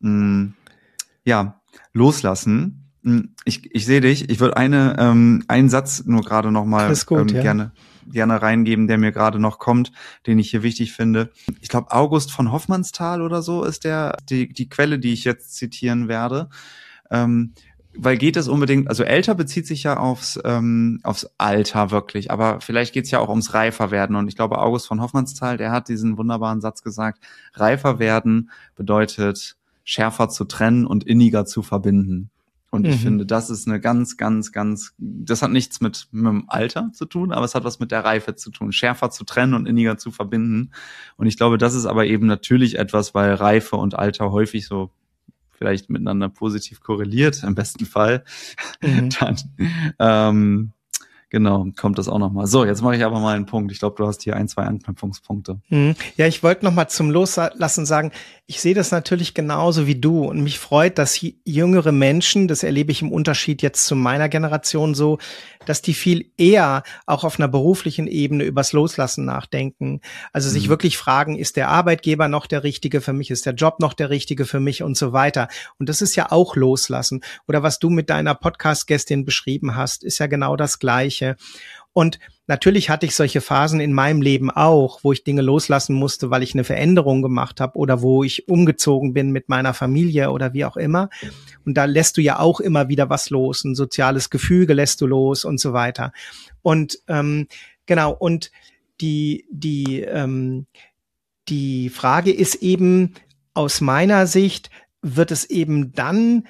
loslassen. Ich sehe dich, ich würde einen Satz nur gerade noch mal gerne reingeben, der mir gerade noch kommt, den ich hier wichtig finde. Ich glaube, August von Hoffmannsthal oder so ist die Quelle, die ich jetzt zitieren werde. Weil geht es unbedingt, also älter bezieht sich ja aufs Alter wirklich, aber vielleicht geht's ja auch ums reifer werden. Und ich glaube, August von Hoffmannsthal, der hat diesen wunderbaren Satz gesagt, reifer werden bedeutet, schärfer zu trennen und inniger zu verbinden. Und ich finde, das ist eine ganz, ganz, ganz, das hat nichts mit dem Alter zu tun, aber es hat was mit der Reife zu tun, schärfer zu trennen und inniger zu verbinden. Und ich glaube, das ist aber eben natürlich etwas, weil Reife und Alter häufig so vielleicht miteinander positiv korreliert, im besten Fall. Dann, genau, kommt das auch nochmal. So, jetzt mache ich aber mal einen Punkt. Ich glaube, du hast hier 1, 2 Anknüpfungspunkte. Ja, ich wollte nochmal zum Loslassen sagen, ich sehe das natürlich genauso wie du und mich freut, dass jüngere Menschen, das erlebe ich im Unterschied jetzt zu meiner Generation so, dass die viel eher auch auf einer beruflichen Ebene übers Loslassen nachdenken. Also sich wirklich fragen, ist der Arbeitgeber noch der richtige für mich, ist der Job noch der richtige für mich und so weiter. Und das ist ja auch Loslassen. Oder was du mit deiner Podcast-Gästin beschrieben hast, ist ja genau das Gleiche. Und natürlich hatte ich solche Phasen in meinem Leben auch, wo ich Dinge loslassen musste, weil ich eine Veränderung gemacht habe oder wo ich umgezogen bin mit meiner Familie oder wie auch immer. Und da lässt du ja auch immer wieder was los, ein soziales Gefüge lässt du los und so weiter. Und genau, und die Frage ist eben, aus meiner Sicht wird es eben dann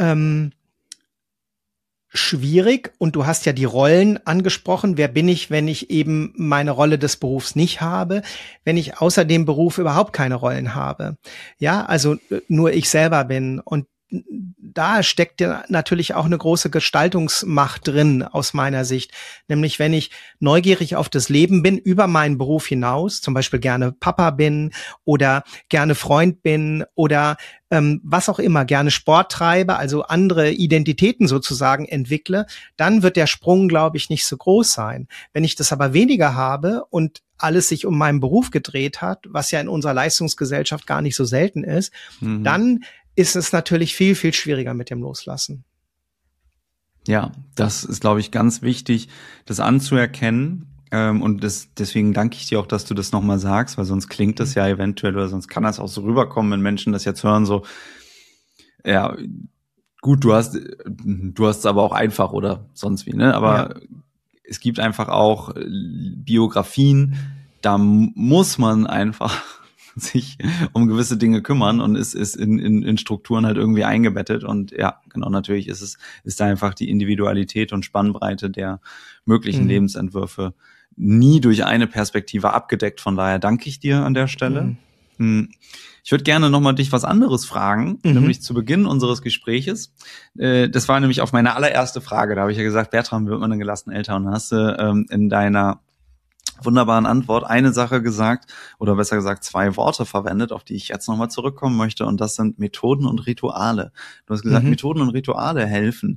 schwierig, und du hast ja die Rollen angesprochen. Wer bin ich, wenn ich eben meine Rolle des Berufs nicht habe, wenn ich außer dem Beruf überhaupt keine Rollen habe? Ja, also nur ich selber bin. Und da steckt ja natürlich auch eine große Gestaltungsmacht drin, aus meiner Sicht. Nämlich, wenn ich neugierig auf das Leben bin, über meinen Beruf hinaus, zum Beispiel gerne Papa bin oder gerne Freund bin oder was auch immer, gerne Sport treibe, also andere Identitäten sozusagen entwickle, dann wird der Sprung, glaube ich, nicht so groß sein. Wenn ich das aber weniger habe und alles sich um meinen Beruf gedreht hat, was ja in unserer Leistungsgesellschaft gar nicht so selten ist, dann ist es natürlich viel, viel schwieriger mit dem Loslassen. Ja, das ist, glaube ich, ganz wichtig, das anzuerkennen. Und deswegen danke ich dir auch, dass du das nochmal sagst, weil sonst klingt das ja eventuell oder sonst kann das auch so rüberkommen, wenn Menschen das jetzt hören, so, ja, gut, du hast es aber auch einfach oder sonst wie, ne? Aber es gibt einfach auch Biografien, da muss man einfach sich um gewisse Dinge kümmern und ist in Strukturen halt irgendwie eingebettet. Und ja, genau, natürlich ist da einfach die Individualität und Spannbreite der möglichen Lebensentwürfe nie durch eine Perspektive abgedeckt. Von daher danke ich dir an der Stelle. Ich würde gerne nochmal dich was anderes fragen, nämlich zu Beginn unseres Gespräches. Das war nämlich auf meine allererste Frage. Da habe ich ja gesagt, Bertram, wird man denn gelassen älter? Und dann hast du in deiner wunderbaren Antwort eine Sache gesagt, oder besser gesagt 2 Worte verwendet, auf die ich jetzt nochmal zurückkommen möchte. Und das sind Methoden und Rituale. Du hast gesagt, Methoden und Rituale helfen.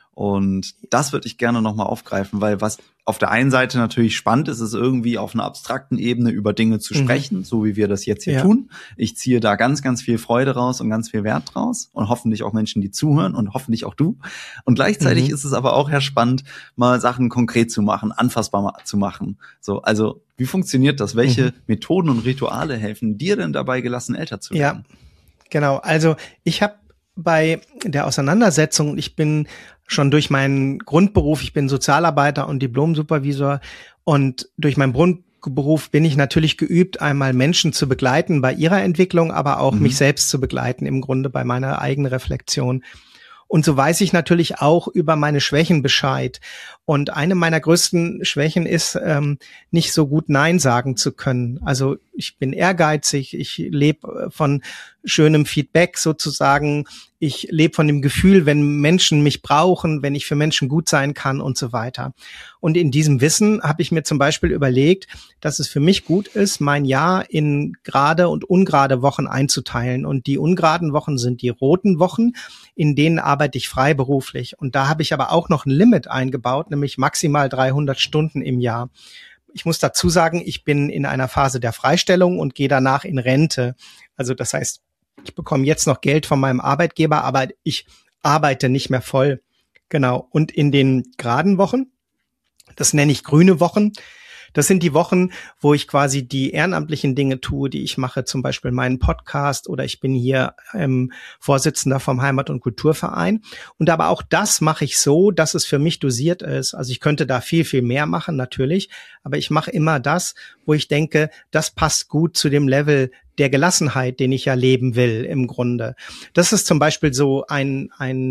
Und das würde ich gerne nochmal aufgreifen, weil was auf der einen Seite natürlich spannend ist, ist irgendwie auf einer abstrakten Ebene über Dinge zu sprechen, so wie wir das jetzt hier tun. Ich ziehe da ganz, ganz viel Freude raus und ganz viel Wert draus und hoffentlich auch Menschen, die zuhören und hoffentlich auch du. Und gleichzeitig ist es aber auch sehr spannend, mal Sachen konkret zu machen, anfassbar zu machen. So, also wie funktioniert das? Welche Methoden und Rituale helfen dir denn dabei, gelassen älter zu werden? Ja, genau. Also ich habe bei der Auseinandersetzung, ich bin schon durch meinen Grundberuf, ich bin Sozialarbeiter und Diplom-Supervisor, und durch meinen Grundberuf bin ich natürlich geübt, einmal Menschen zu begleiten bei ihrer Entwicklung, aber auch mich selbst zu begleiten, im Grunde bei meiner eigenen Reflexion. Und so weiß ich natürlich auch über meine Schwächen Bescheid. Und eine meiner größten Schwächen ist, nicht so gut Nein sagen zu können. Also ich bin ehrgeizig, ich lebe von schönem Feedback sozusagen. Ich lebe von dem Gefühl, wenn Menschen mich brauchen, wenn ich für Menschen gut sein kann und so weiter. Und in diesem Wissen habe ich mir zum Beispiel überlegt, dass es für mich gut ist, mein Jahr in gerade und ungerade Wochen einzuteilen. Und die ungeraden Wochen sind die roten Wochen, in denen arbeite ich freiberuflich. Und da habe ich aber auch noch ein Limit eingebaut, nämlich maximal 300 Stunden im Jahr. Ich muss dazu sagen, ich bin in einer Phase der Freistellung und gehe danach in Rente. Also das heißt, ich bekomme jetzt noch Geld von meinem Arbeitgeber, aber ich arbeite nicht mehr voll. Genau. Und in den geraden Wochen, das nenne ich grüne Wochen, das sind die Wochen, wo ich quasi die ehrenamtlichen Dinge tue, die ich mache, zum Beispiel meinen Podcast, oder ich bin hier Vorsitzender vom Heimat- und Kulturverein. Und aber auch das mache ich so, dass es für mich dosiert ist. Also ich könnte da viel, viel mehr machen, natürlich. Aber ich mache immer das, wo ich denke, das passt gut zu dem Level der Gelassenheit, den ich ja leben will, im Grunde. Das ist zum Beispiel so ein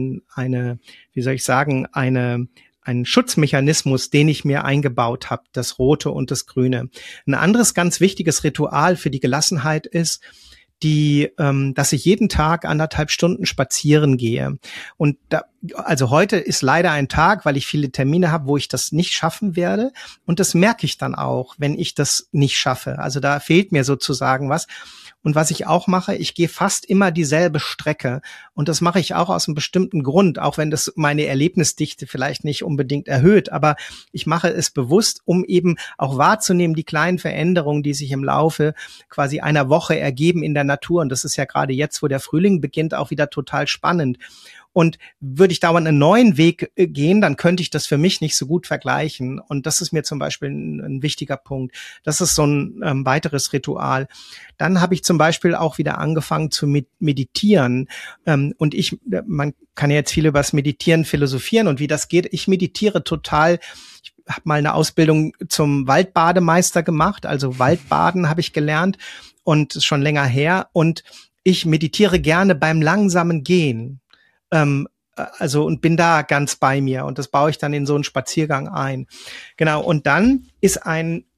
Schutzmechanismus, den ich mir eingebaut habe, das Rote und das Grüne. Ein anderes ganz wichtiges Ritual für die Gelassenheit ist, dass ich jeden Tag 1,5 Stunden spazieren gehe. Und also heute ist leider ein Tag, weil ich viele Termine habe, wo ich das nicht schaffen werde. Und das merke ich dann auch, wenn ich das nicht schaffe. Also da fehlt mir sozusagen was. Und was ich auch mache, ich gehe fast immer dieselbe Strecke. Und das mache ich auch aus einem bestimmten Grund, auch wenn das meine Erlebnisdichte vielleicht nicht unbedingt erhöht. Aber ich mache es bewusst, um eben auch wahrzunehmen, die kleinen Veränderungen, die sich im Laufe quasi einer Woche ergeben in der Natur. Und das ist ja gerade jetzt, wo der Frühling beginnt, auch wieder total spannend. Und würde ich dauernd einen neuen Weg gehen, dann könnte ich das für mich nicht so gut vergleichen. Und das ist mir zum Beispiel ein wichtiger Punkt. Das ist so ein weiteres Ritual. Dann habe ich zum Beispiel auch wieder angefangen zu meditieren. Und man kann ja jetzt viel über das Meditieren philosophieren und wie das geht. Ich meditiere total. Ich habe mal eine Ausbildung zum Waldbademeister gemacht. Also Waldbaden habe ich gelernt und ist schon länger her. Und ich meditiere gerne beim langsamen Gehen. Und bin da ganz bei mir, und das baue ich dann in so einen Spaziergang ein. Genau. Und dann ist ein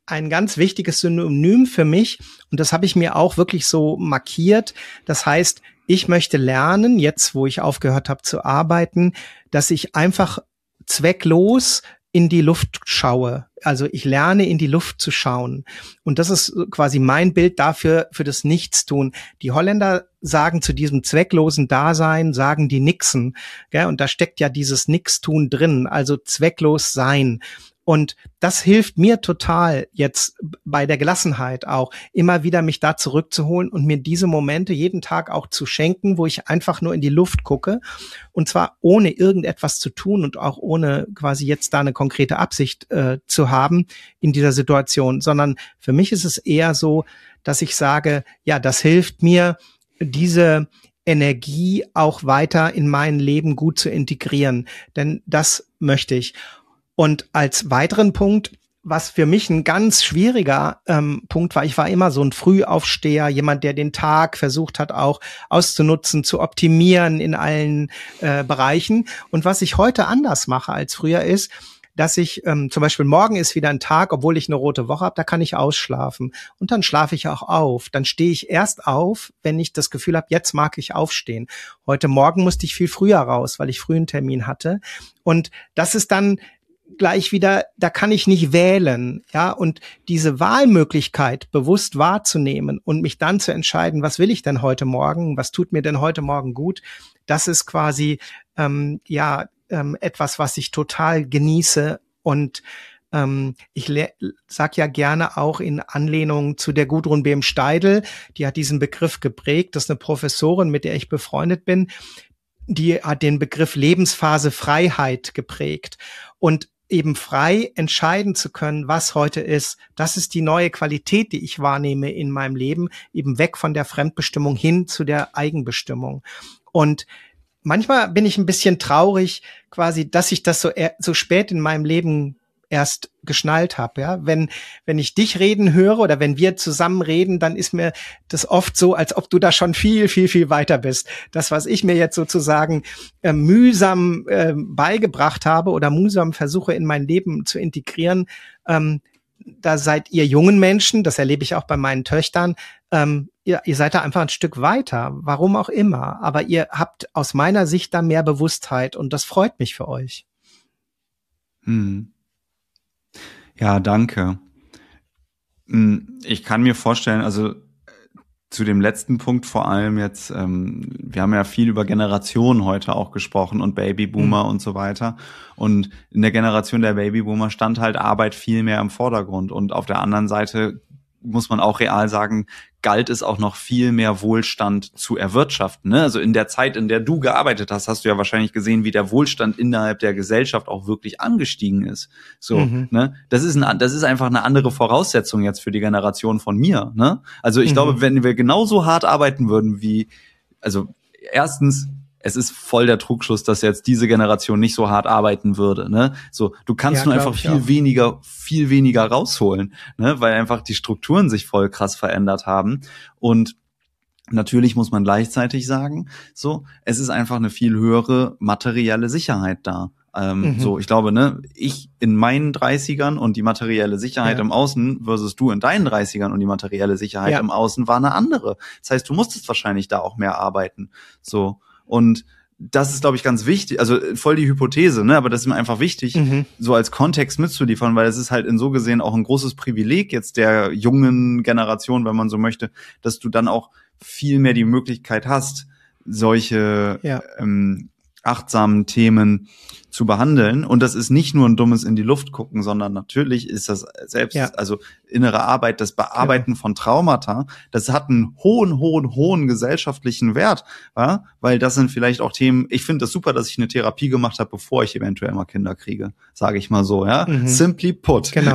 ein ganz wichtiges Synonym für mich und das habe ich mir auch wirklich so markiert. Das heißt, ich möchte lernen, jetzt wo ich aufgehört habe zu arbeiten, dass ich einfach zwecklos in die Luft schaue. Also ich lerne, in die Luft zu schauen. Und das ist quasi mein Bild dafür, für das Nichtstun. Die Holländer sagen zu diesem zwecklosen Dasein, sagen die Nixen. Ja, und da steckt ja dieses Nichtstun drin, also zwecklos sein. Und das hilft mir total jetzt bei der Gelassenheit auch, immer wieder mich da zurückzuholen und mir diese Momente jeden Tag auch zu schenken, wo ich einfach nur in die Luft gucke und zwar ohne irgendetwas zu tun und auch ohne quasi jetzt da eine konkrete Absicht zu haben in dieser Situation, sondern für mich ist es eher so, dass ich sage, ja, das hilft mir, diese Energie auch weiter in mein Leben gut zu integrieren, denn das möchte ich. Und als weiteren Punkt, was für mich ein ganz schwieriger Punkt war, ich war immer so ein Frühaufsteher, jemand, der den Tag versucht hat, auch auszunutzen, zu optimieren in allen Bereichen. Und was ich heute anders mache als früher ist, dass ich zum Beispiel morgen ist wieder ein Tag, obwohl ich eine rote Woche habe, da kann ich ausschlafen. Und dann schlafe ich auch auf. Dann stehe ich erst auf, wenn ich das Gefühl habe, jetzt mag ich aufstehen. Heute Morgen musste ich viel früher raus, weil ich früh einen Termin hatte. Und das ist dann gleich wieder, da kann ich nicht wählen, ja, und diese Wahlmöglichkeit bewusst wahrzunehmen und mich dann zu entscheiden, was will ich denn heute Morgen, was tut mir denn heute Morgen gut, das ist quasi, etwas, was ich total genieße und ich sag ja gerne auch in Anlehnung zu der Gudrun Behm-Steidl, die hat diesen Begriff geprägt, das ist eine Professorin, mit der ich befreundet bin, die hat den Begriff Lebensphase Freiheit geprägt und eben frei entscheiden zu können, was heute ist. Das ist die neue Qualität, die ich wahrnehme in meinem Leben, eben weg von der Fremdbestimmung hin zu der Eigenbestimmung. Und manchmal bin ich ein bisschen traurig, quasi, dass ich das so spät in meinem Leben erst geschnallt habe, ja. Wenn ich dich reden höre oder wenn wir zusammen reden, dann ist mir das oft so, als ob du da schon viel, viel, viel weiter bist. Das, was ich mir jetzt sozusagen mühsam beigebracht habe oder mühsam versuche in mein Leben zu integrieren, da seid ihr jungen Menschen, das erlebe ich auch bei meinen Töchtern, ihr seid da einfach ein Stück weiter, warum auch immer. Aber ihr habt aus meiner Sicht da mehr Bewusstheit und das freut mich für euch. Ja, danke. Ich kann mir vorstellen, also zu dem letzten Punkt vor allem jetzt, wir haben ja viel über Generationen heute auch gesprochen und Babyboomer und so weiter. Und in der Generation der Babyboomer stand halt Arbeit viel mehr im Vordergrund. Und auf der anderen Seite muss man auch real sagen, galt es auch noch viel mehr Wohlstand zu erwirtschaften. Ne? Also in der Zeit, in der du gearbeitet hast, hast du ja wahrscheinlich gesehen, wie der Wohlstand innerhalb der Gesellschaft auch wirklich angestiegen ist. So, ne? Das ist einfach eine andere Voraussetzung jetzt für die Generation von mir. Ne? Also ich glaube, wenn wir genauso hart arbeiten würden also erstens, es ist voll der Trugschluss, dass jetzt diese Generation nicht so hart arbeiten würde, ne? So, du kannst nur einfach viel weniger rausholen, ne? Weil einfach die Strukturen sich voll krass verändert haben. Und natürlich muss man gleichzeitig sagen, so, es ist einfach eine viel höhere materielle Sicherheit da. So, ich glaube, ne, ich in meinen 30ern und die materielle Sicherheit im Außen versus du in deinen 30ern und die materielle Sicherheit im Außen war eine andere. Das heißt, du musstest wahrscheinlich da auch mehr arbeiten. So. Und das ist, glaube ich, ganz wichtig, also voll die Hypothese, ne, aber das ist mir einfach wichtig, so als Kontext mitzuliefern, weil es ist halt in so gesehen auch ein großes Privileg jetzt der jungen Generation, wenn man so möchte, dass du dann auch viel mehr die Möglichkeit hast, solche achtsamen Themen zu behandeln. Und das ist nicht nur ein dummes in die Luft gucken, sondern natürlich ist das selbst, also innere Arbeit, das Bearbeiten von Traumata, das hat einen hohen gesellschaftlichen Wert, ja? Weil das sind vielleicht auch Themen, ich finde das super, dass ich eine Therapie gemacht habe, bevor ich eventuell mal Kinder kriege, sage ich mal so, ja. Simply put. Genau.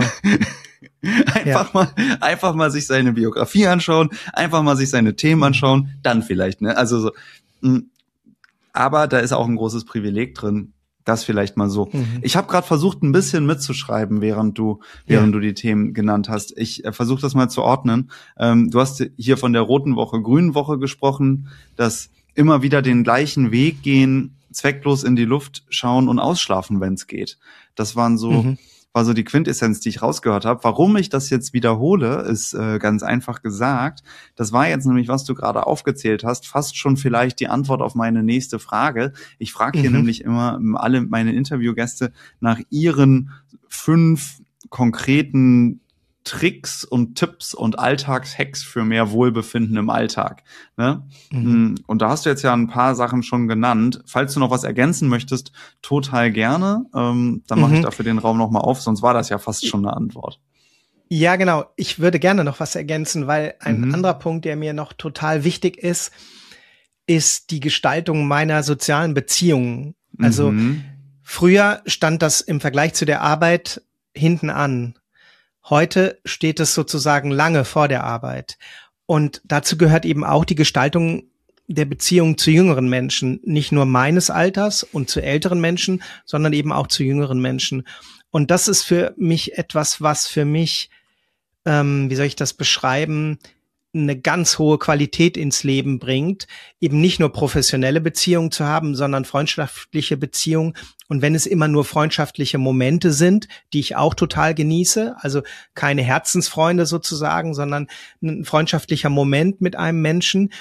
Einfach mal sich seine Biografie anschauen, einfach mal sich seine Themen anschauen, dann vielleicht, ne? Also so, aber da ist auch ein großes Privileg drin. Das vielleicht mal so. Ich habe gerade versucht, ein bisschen mitzuschreiben, während du die Themen genannt hast. Ich versuche das mal zu ordnen. Du hast hier von der roten Woche, grünen Woche gesprochen, dass immer wieder den gleichen Weg gehen, zwecklos in die Luft schauen und ausschlafen, wenn es geht. Das waren so war so die Quintessenz, die ich rausgehört habe. Warum ich das jetzt wiederhole, ist ganz einfach gesagt. Das war jetzt nämlich, was du gerade aufgezählt hast, fast schon vielleicht die Antwort auf meine nächste Frage. Ich frage hier nämlich immer alle meine Interviewgäste nach ihren 5 konkreten Tricks und Tipps und Alltagshacks für mehr Wohlbefinden im Alltag. Ne? Und da hast du jetzt ja ein paar Sachen schon genannt. Falls du noch was ergänzen möchtest, total gerne. Dann mache ich dafür den Raum nochmal auf, sonst war das ja fast schon eine Antwort. Ja, genau. Ich würde gerne noch was ergänzen, weil ein anderer Punkt, der mir noch total wichtig ist die Gestaltung meiner sozialen Beziehungen. Also früher stand das im Vergleich zu der Arbeit hinten an. Heute steht es sozusagen lange vor der Arbeit. Und dazu gehört eben auch die Gestaltung der Beziehung zu jüngeren Menschen. Nicht nur meines Alters und zu älteren Menschen, sondern eben auch zu jüngeren Menschen. Und das ist für mich etwas, was für mich, wie soll ich das beschreiben, eine ganz hohe Qualität ins Leben bringt, eben nicht nur professionelle Beziehungen zu haben, sondern freundschaftliche Beziehungen. Und wenn es immer nur freundschaftliche Momente sind, die ich auch total genieße, also keine Herzensfreunde sozusagen, sondern ein freundschaftlicher Moment mit einem Menschen,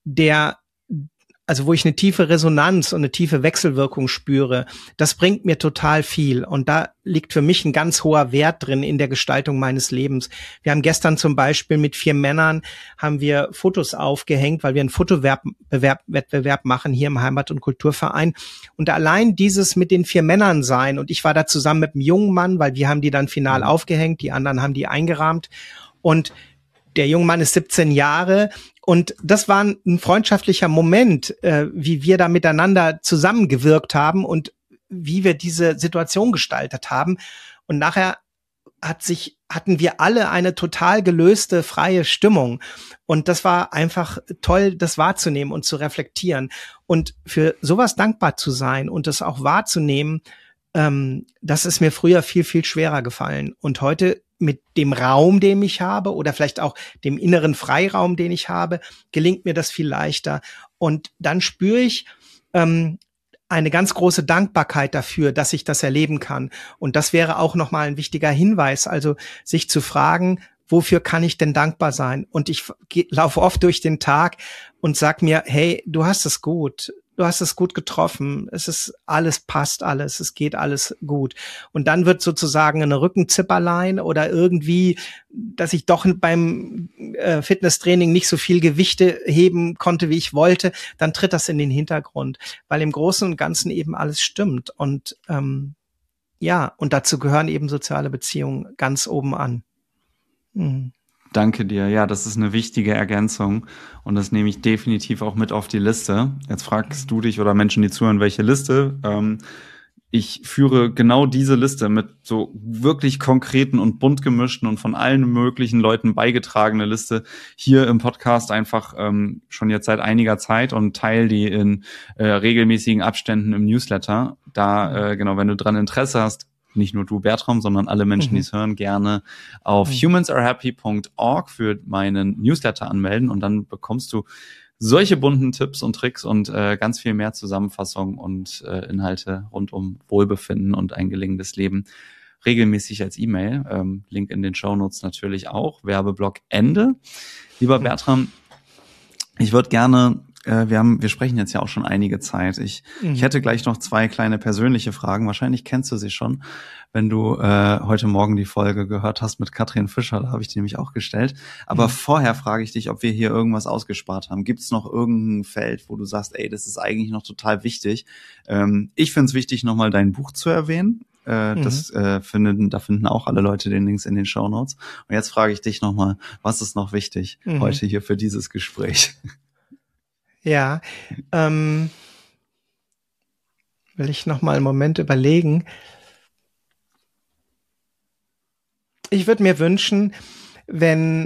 wo ich eine tiefe Resonanz und eine tiefe Wechselwirkung spüre, das bringt mir total viel. Und da liegt für mich ein ganz hoher Wert drin in der Gestaltung meines Lebens. Wir haben gestern zum Beispiel mit 4 Männern haben wir Fotos aufgehängt, weil wir einen Fotowettbewerb machen hier im Heimat- und Kulturverein. Und allein dieses mit den 4 Männern sein, und ich war da zusammen mit einem jungen Mann, weil wir haben die dann final aufgehängt, die anderen haben die eingerahmt. Und der junge Mann ist 17 Jahre. Und das war ein freundschaftlicher Moment, wie wir da miteinander zusammengewirkt haben und wie wir diese Situation gestaltet haben. Und nachher hatten wir alle eine total gelöste, freie Stimmung. Und das war einfach toll, das wahrzunehmen und zu reflektieren. Und für sowas dankbar zu sein und das auch wahrzunehmen, das ist mir früher viel, viel schwerer gefallen. Und heute mit dem Raum, den ich habe oder vielleicht auch dem inneren Freiraum, den ich habe, gelingt mir das viel leichter. Und dann spüre ich eine ganz große Dankbarkeit dafür, dass ich das erleben kann. Und das wäre auch nochmal ein wichtiger Hinweis, also sich zu fragen, wofür kann ich denn dankbar sein? Und ich laufe oft durch den Tag und sag mir, hey, du hast es gut. Du hast es gut getroffen. Passt alles. Es geht alles gut. Und dann wird sozusagen eine Rückenzipperlein oder irgendwie, dass ich doch beim Fitnesstraining nicht so viel Gewichte heben konnte, wie ich wollte, dann tritt das in den Hintergrund, weil im Großen und Ganzen eben alles stimmt. Und und dazu gehören eben soziale Beziehungen ganz oben an. Danke dir. Ja, das ist eine wichtige Ergänzung und das nehme ich definitiv auch mit auf die Liste. Jetzt fragst du dich oder Menschen, die zuhören, welche Liste. Ich führe genau diese Liste mit so wirklich konkreten und bunt gemischten und von allen möglichen Leuten beigetragene Liste hier im Podcast einfach schon jetzt seit einiger Zeit und teile die in regelmäßigen Abständen im Newsletter. Da, wenn du dran Interesse hast, nicht nur du, Bertram, sondern alle Menschen, die es hören, gerne auf humansarehappy.org für meinen Newsletter anmelden und dann bekommst du solche bunten Tipps und Tricks und ganz viel mehr Zusammenfassung und Inhalte rund um Wohlbefinden und ein gelingendes Leben regelmäßig als E-Mail. Link in den Shownotes natürlich auch. Werbeblock Ende. Lieber Bertram, ich würde gerne wir sprechen jetzt ja auch schon einige Zeit. Ich hätte gleich noch 2 kleine persönliche Fragen. Wahrscheinlich kennst du sie schon, wenn du heute Morgen die Folge gehört hast mit Katrin Fischer. Da habe ich die nämlich auch gestellt. Aber vorher frage ich dich, ob wir hier irgendwas ausgespart haben. Gibt es noch irgendein Feld, wo du sagst, ey, das ist eigentlich noch total wichtig? Ich finde es wichtig, nochmal dein Buch zu erwähnen. Da finden auch alle Leute den Links in den Shownotes. Und jetzt frage ich dich nochmal, was ist noch wichtig heute hier für dieses Gespräch? Ja, will ich noch mal einen Moment überlegen. Ich würde mir wünschen, wenn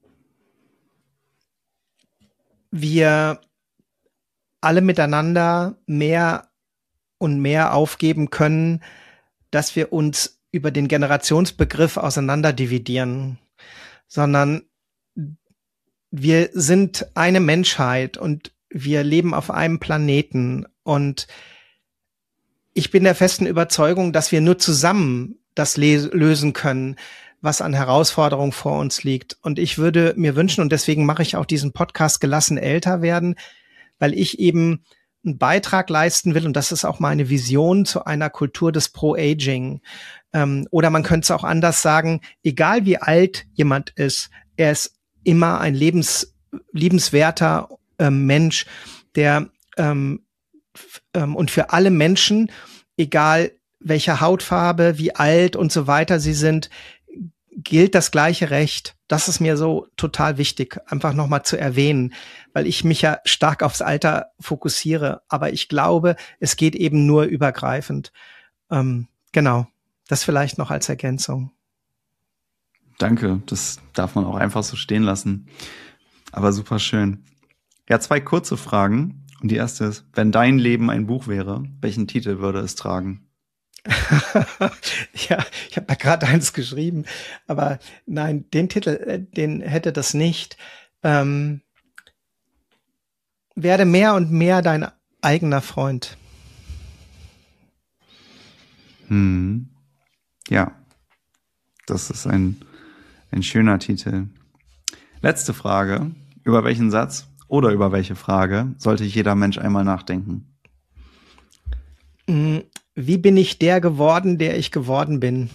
wir alle miteinander mehr und mehr aufgeben können, dass wir uns über den Generationsbegriff auseinanderdividieren, sondern wir sind eine Menschheit und wir leben auf einem Planeten und ich bin der festen Überzeugung, dass wir nur zusammen das lösen können, was an Herausforderungen vor uns liegt. Und ich würde mir wünschen, und deswegen mache ich auch diesen Podcast Gelassen älter werden, weil ich eben einen Beitrag leisten will, und das ist auch meine Vision, zu einer Kultur des Pro-Aging. Oder man könnte es auch anders sagen, egal wie alt jemand ist, er ist immer ein liebenswerter Mensch, der und für alle Menschen, egal welche Hautfarbe, wie alt und so weiter sie sind, gilt das gleiche Recht. Das ist mir so total wichtig, einfach nochmal zu erwähnen, weil ich mich ja stark aufs Alter fokussiere. Aber ich glaube, es geht eben nur übergreifend. Genau, das vielleicht noch als Ergänzung. Danke, das darf man auch einfach so stehen lassen. Aber super schön. Ja, 2 kurze Fragen. Und die erste ist, wenn dein Leben ein Buch wäre, welchen Titel würde es tragen? Ja, ich habe da gerade eins geschrieben, aber nein, den Titel, den hätte das nicht. Werde mehr und mehr dein eigener Freund. Ja, das ist ein schöner Titel. Letzte Frage. Über welchen Satz oder über welche Frage sollte jeder Mensch einmal nachdenken? Wie bin ich der geworden, der ich geworden bin?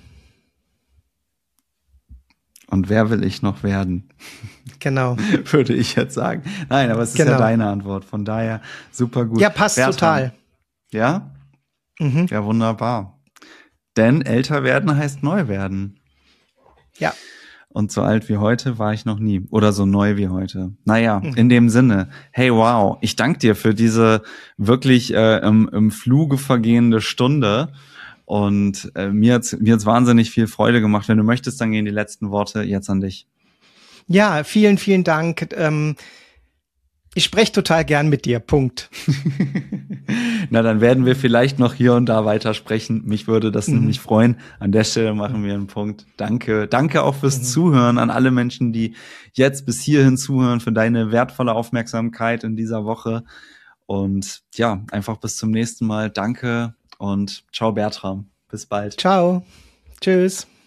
Und wer will ich noch werden? Genau. Würde ich jetzt sagen. Nein, aber es ist ja deine Antwort. Von daher super gut. Ja, passt Bertram. Total. Ja? Ja, wunderbar. Denn älter werden heißt neu werden. Ja. Und so alt wie heute war ich noch nie. Oder so neu wie heute. Naja, in dem Sinne. Hey, wow. Ich danke dir für diese wirklich im Fluge vergehende Stunde. Und mir hat's wahnsinnig viel Freude gemacht. Wenn du möchtest, dann gehen die letzten Worte jetzt an dich. Ja, vielen, vielen Dank. Ich spreche total gern mit dir. Punkt. Na, dann werden wir vielleicht noch hier und da weiter sprechen. Mich würde das nämlich freuen. An der Stelle machen wir einen Punkt. Danke. Danke auch fürs Zuhören an alle Menschen, die jetzt bis hierhin zuhören, für deine wertvolle Aufmerksamkeit in dieser Woche. Und ja, einfach bis zum nächsten Mal. Danke und ciao Bertram. Bis bald. Ciao. Tschüss.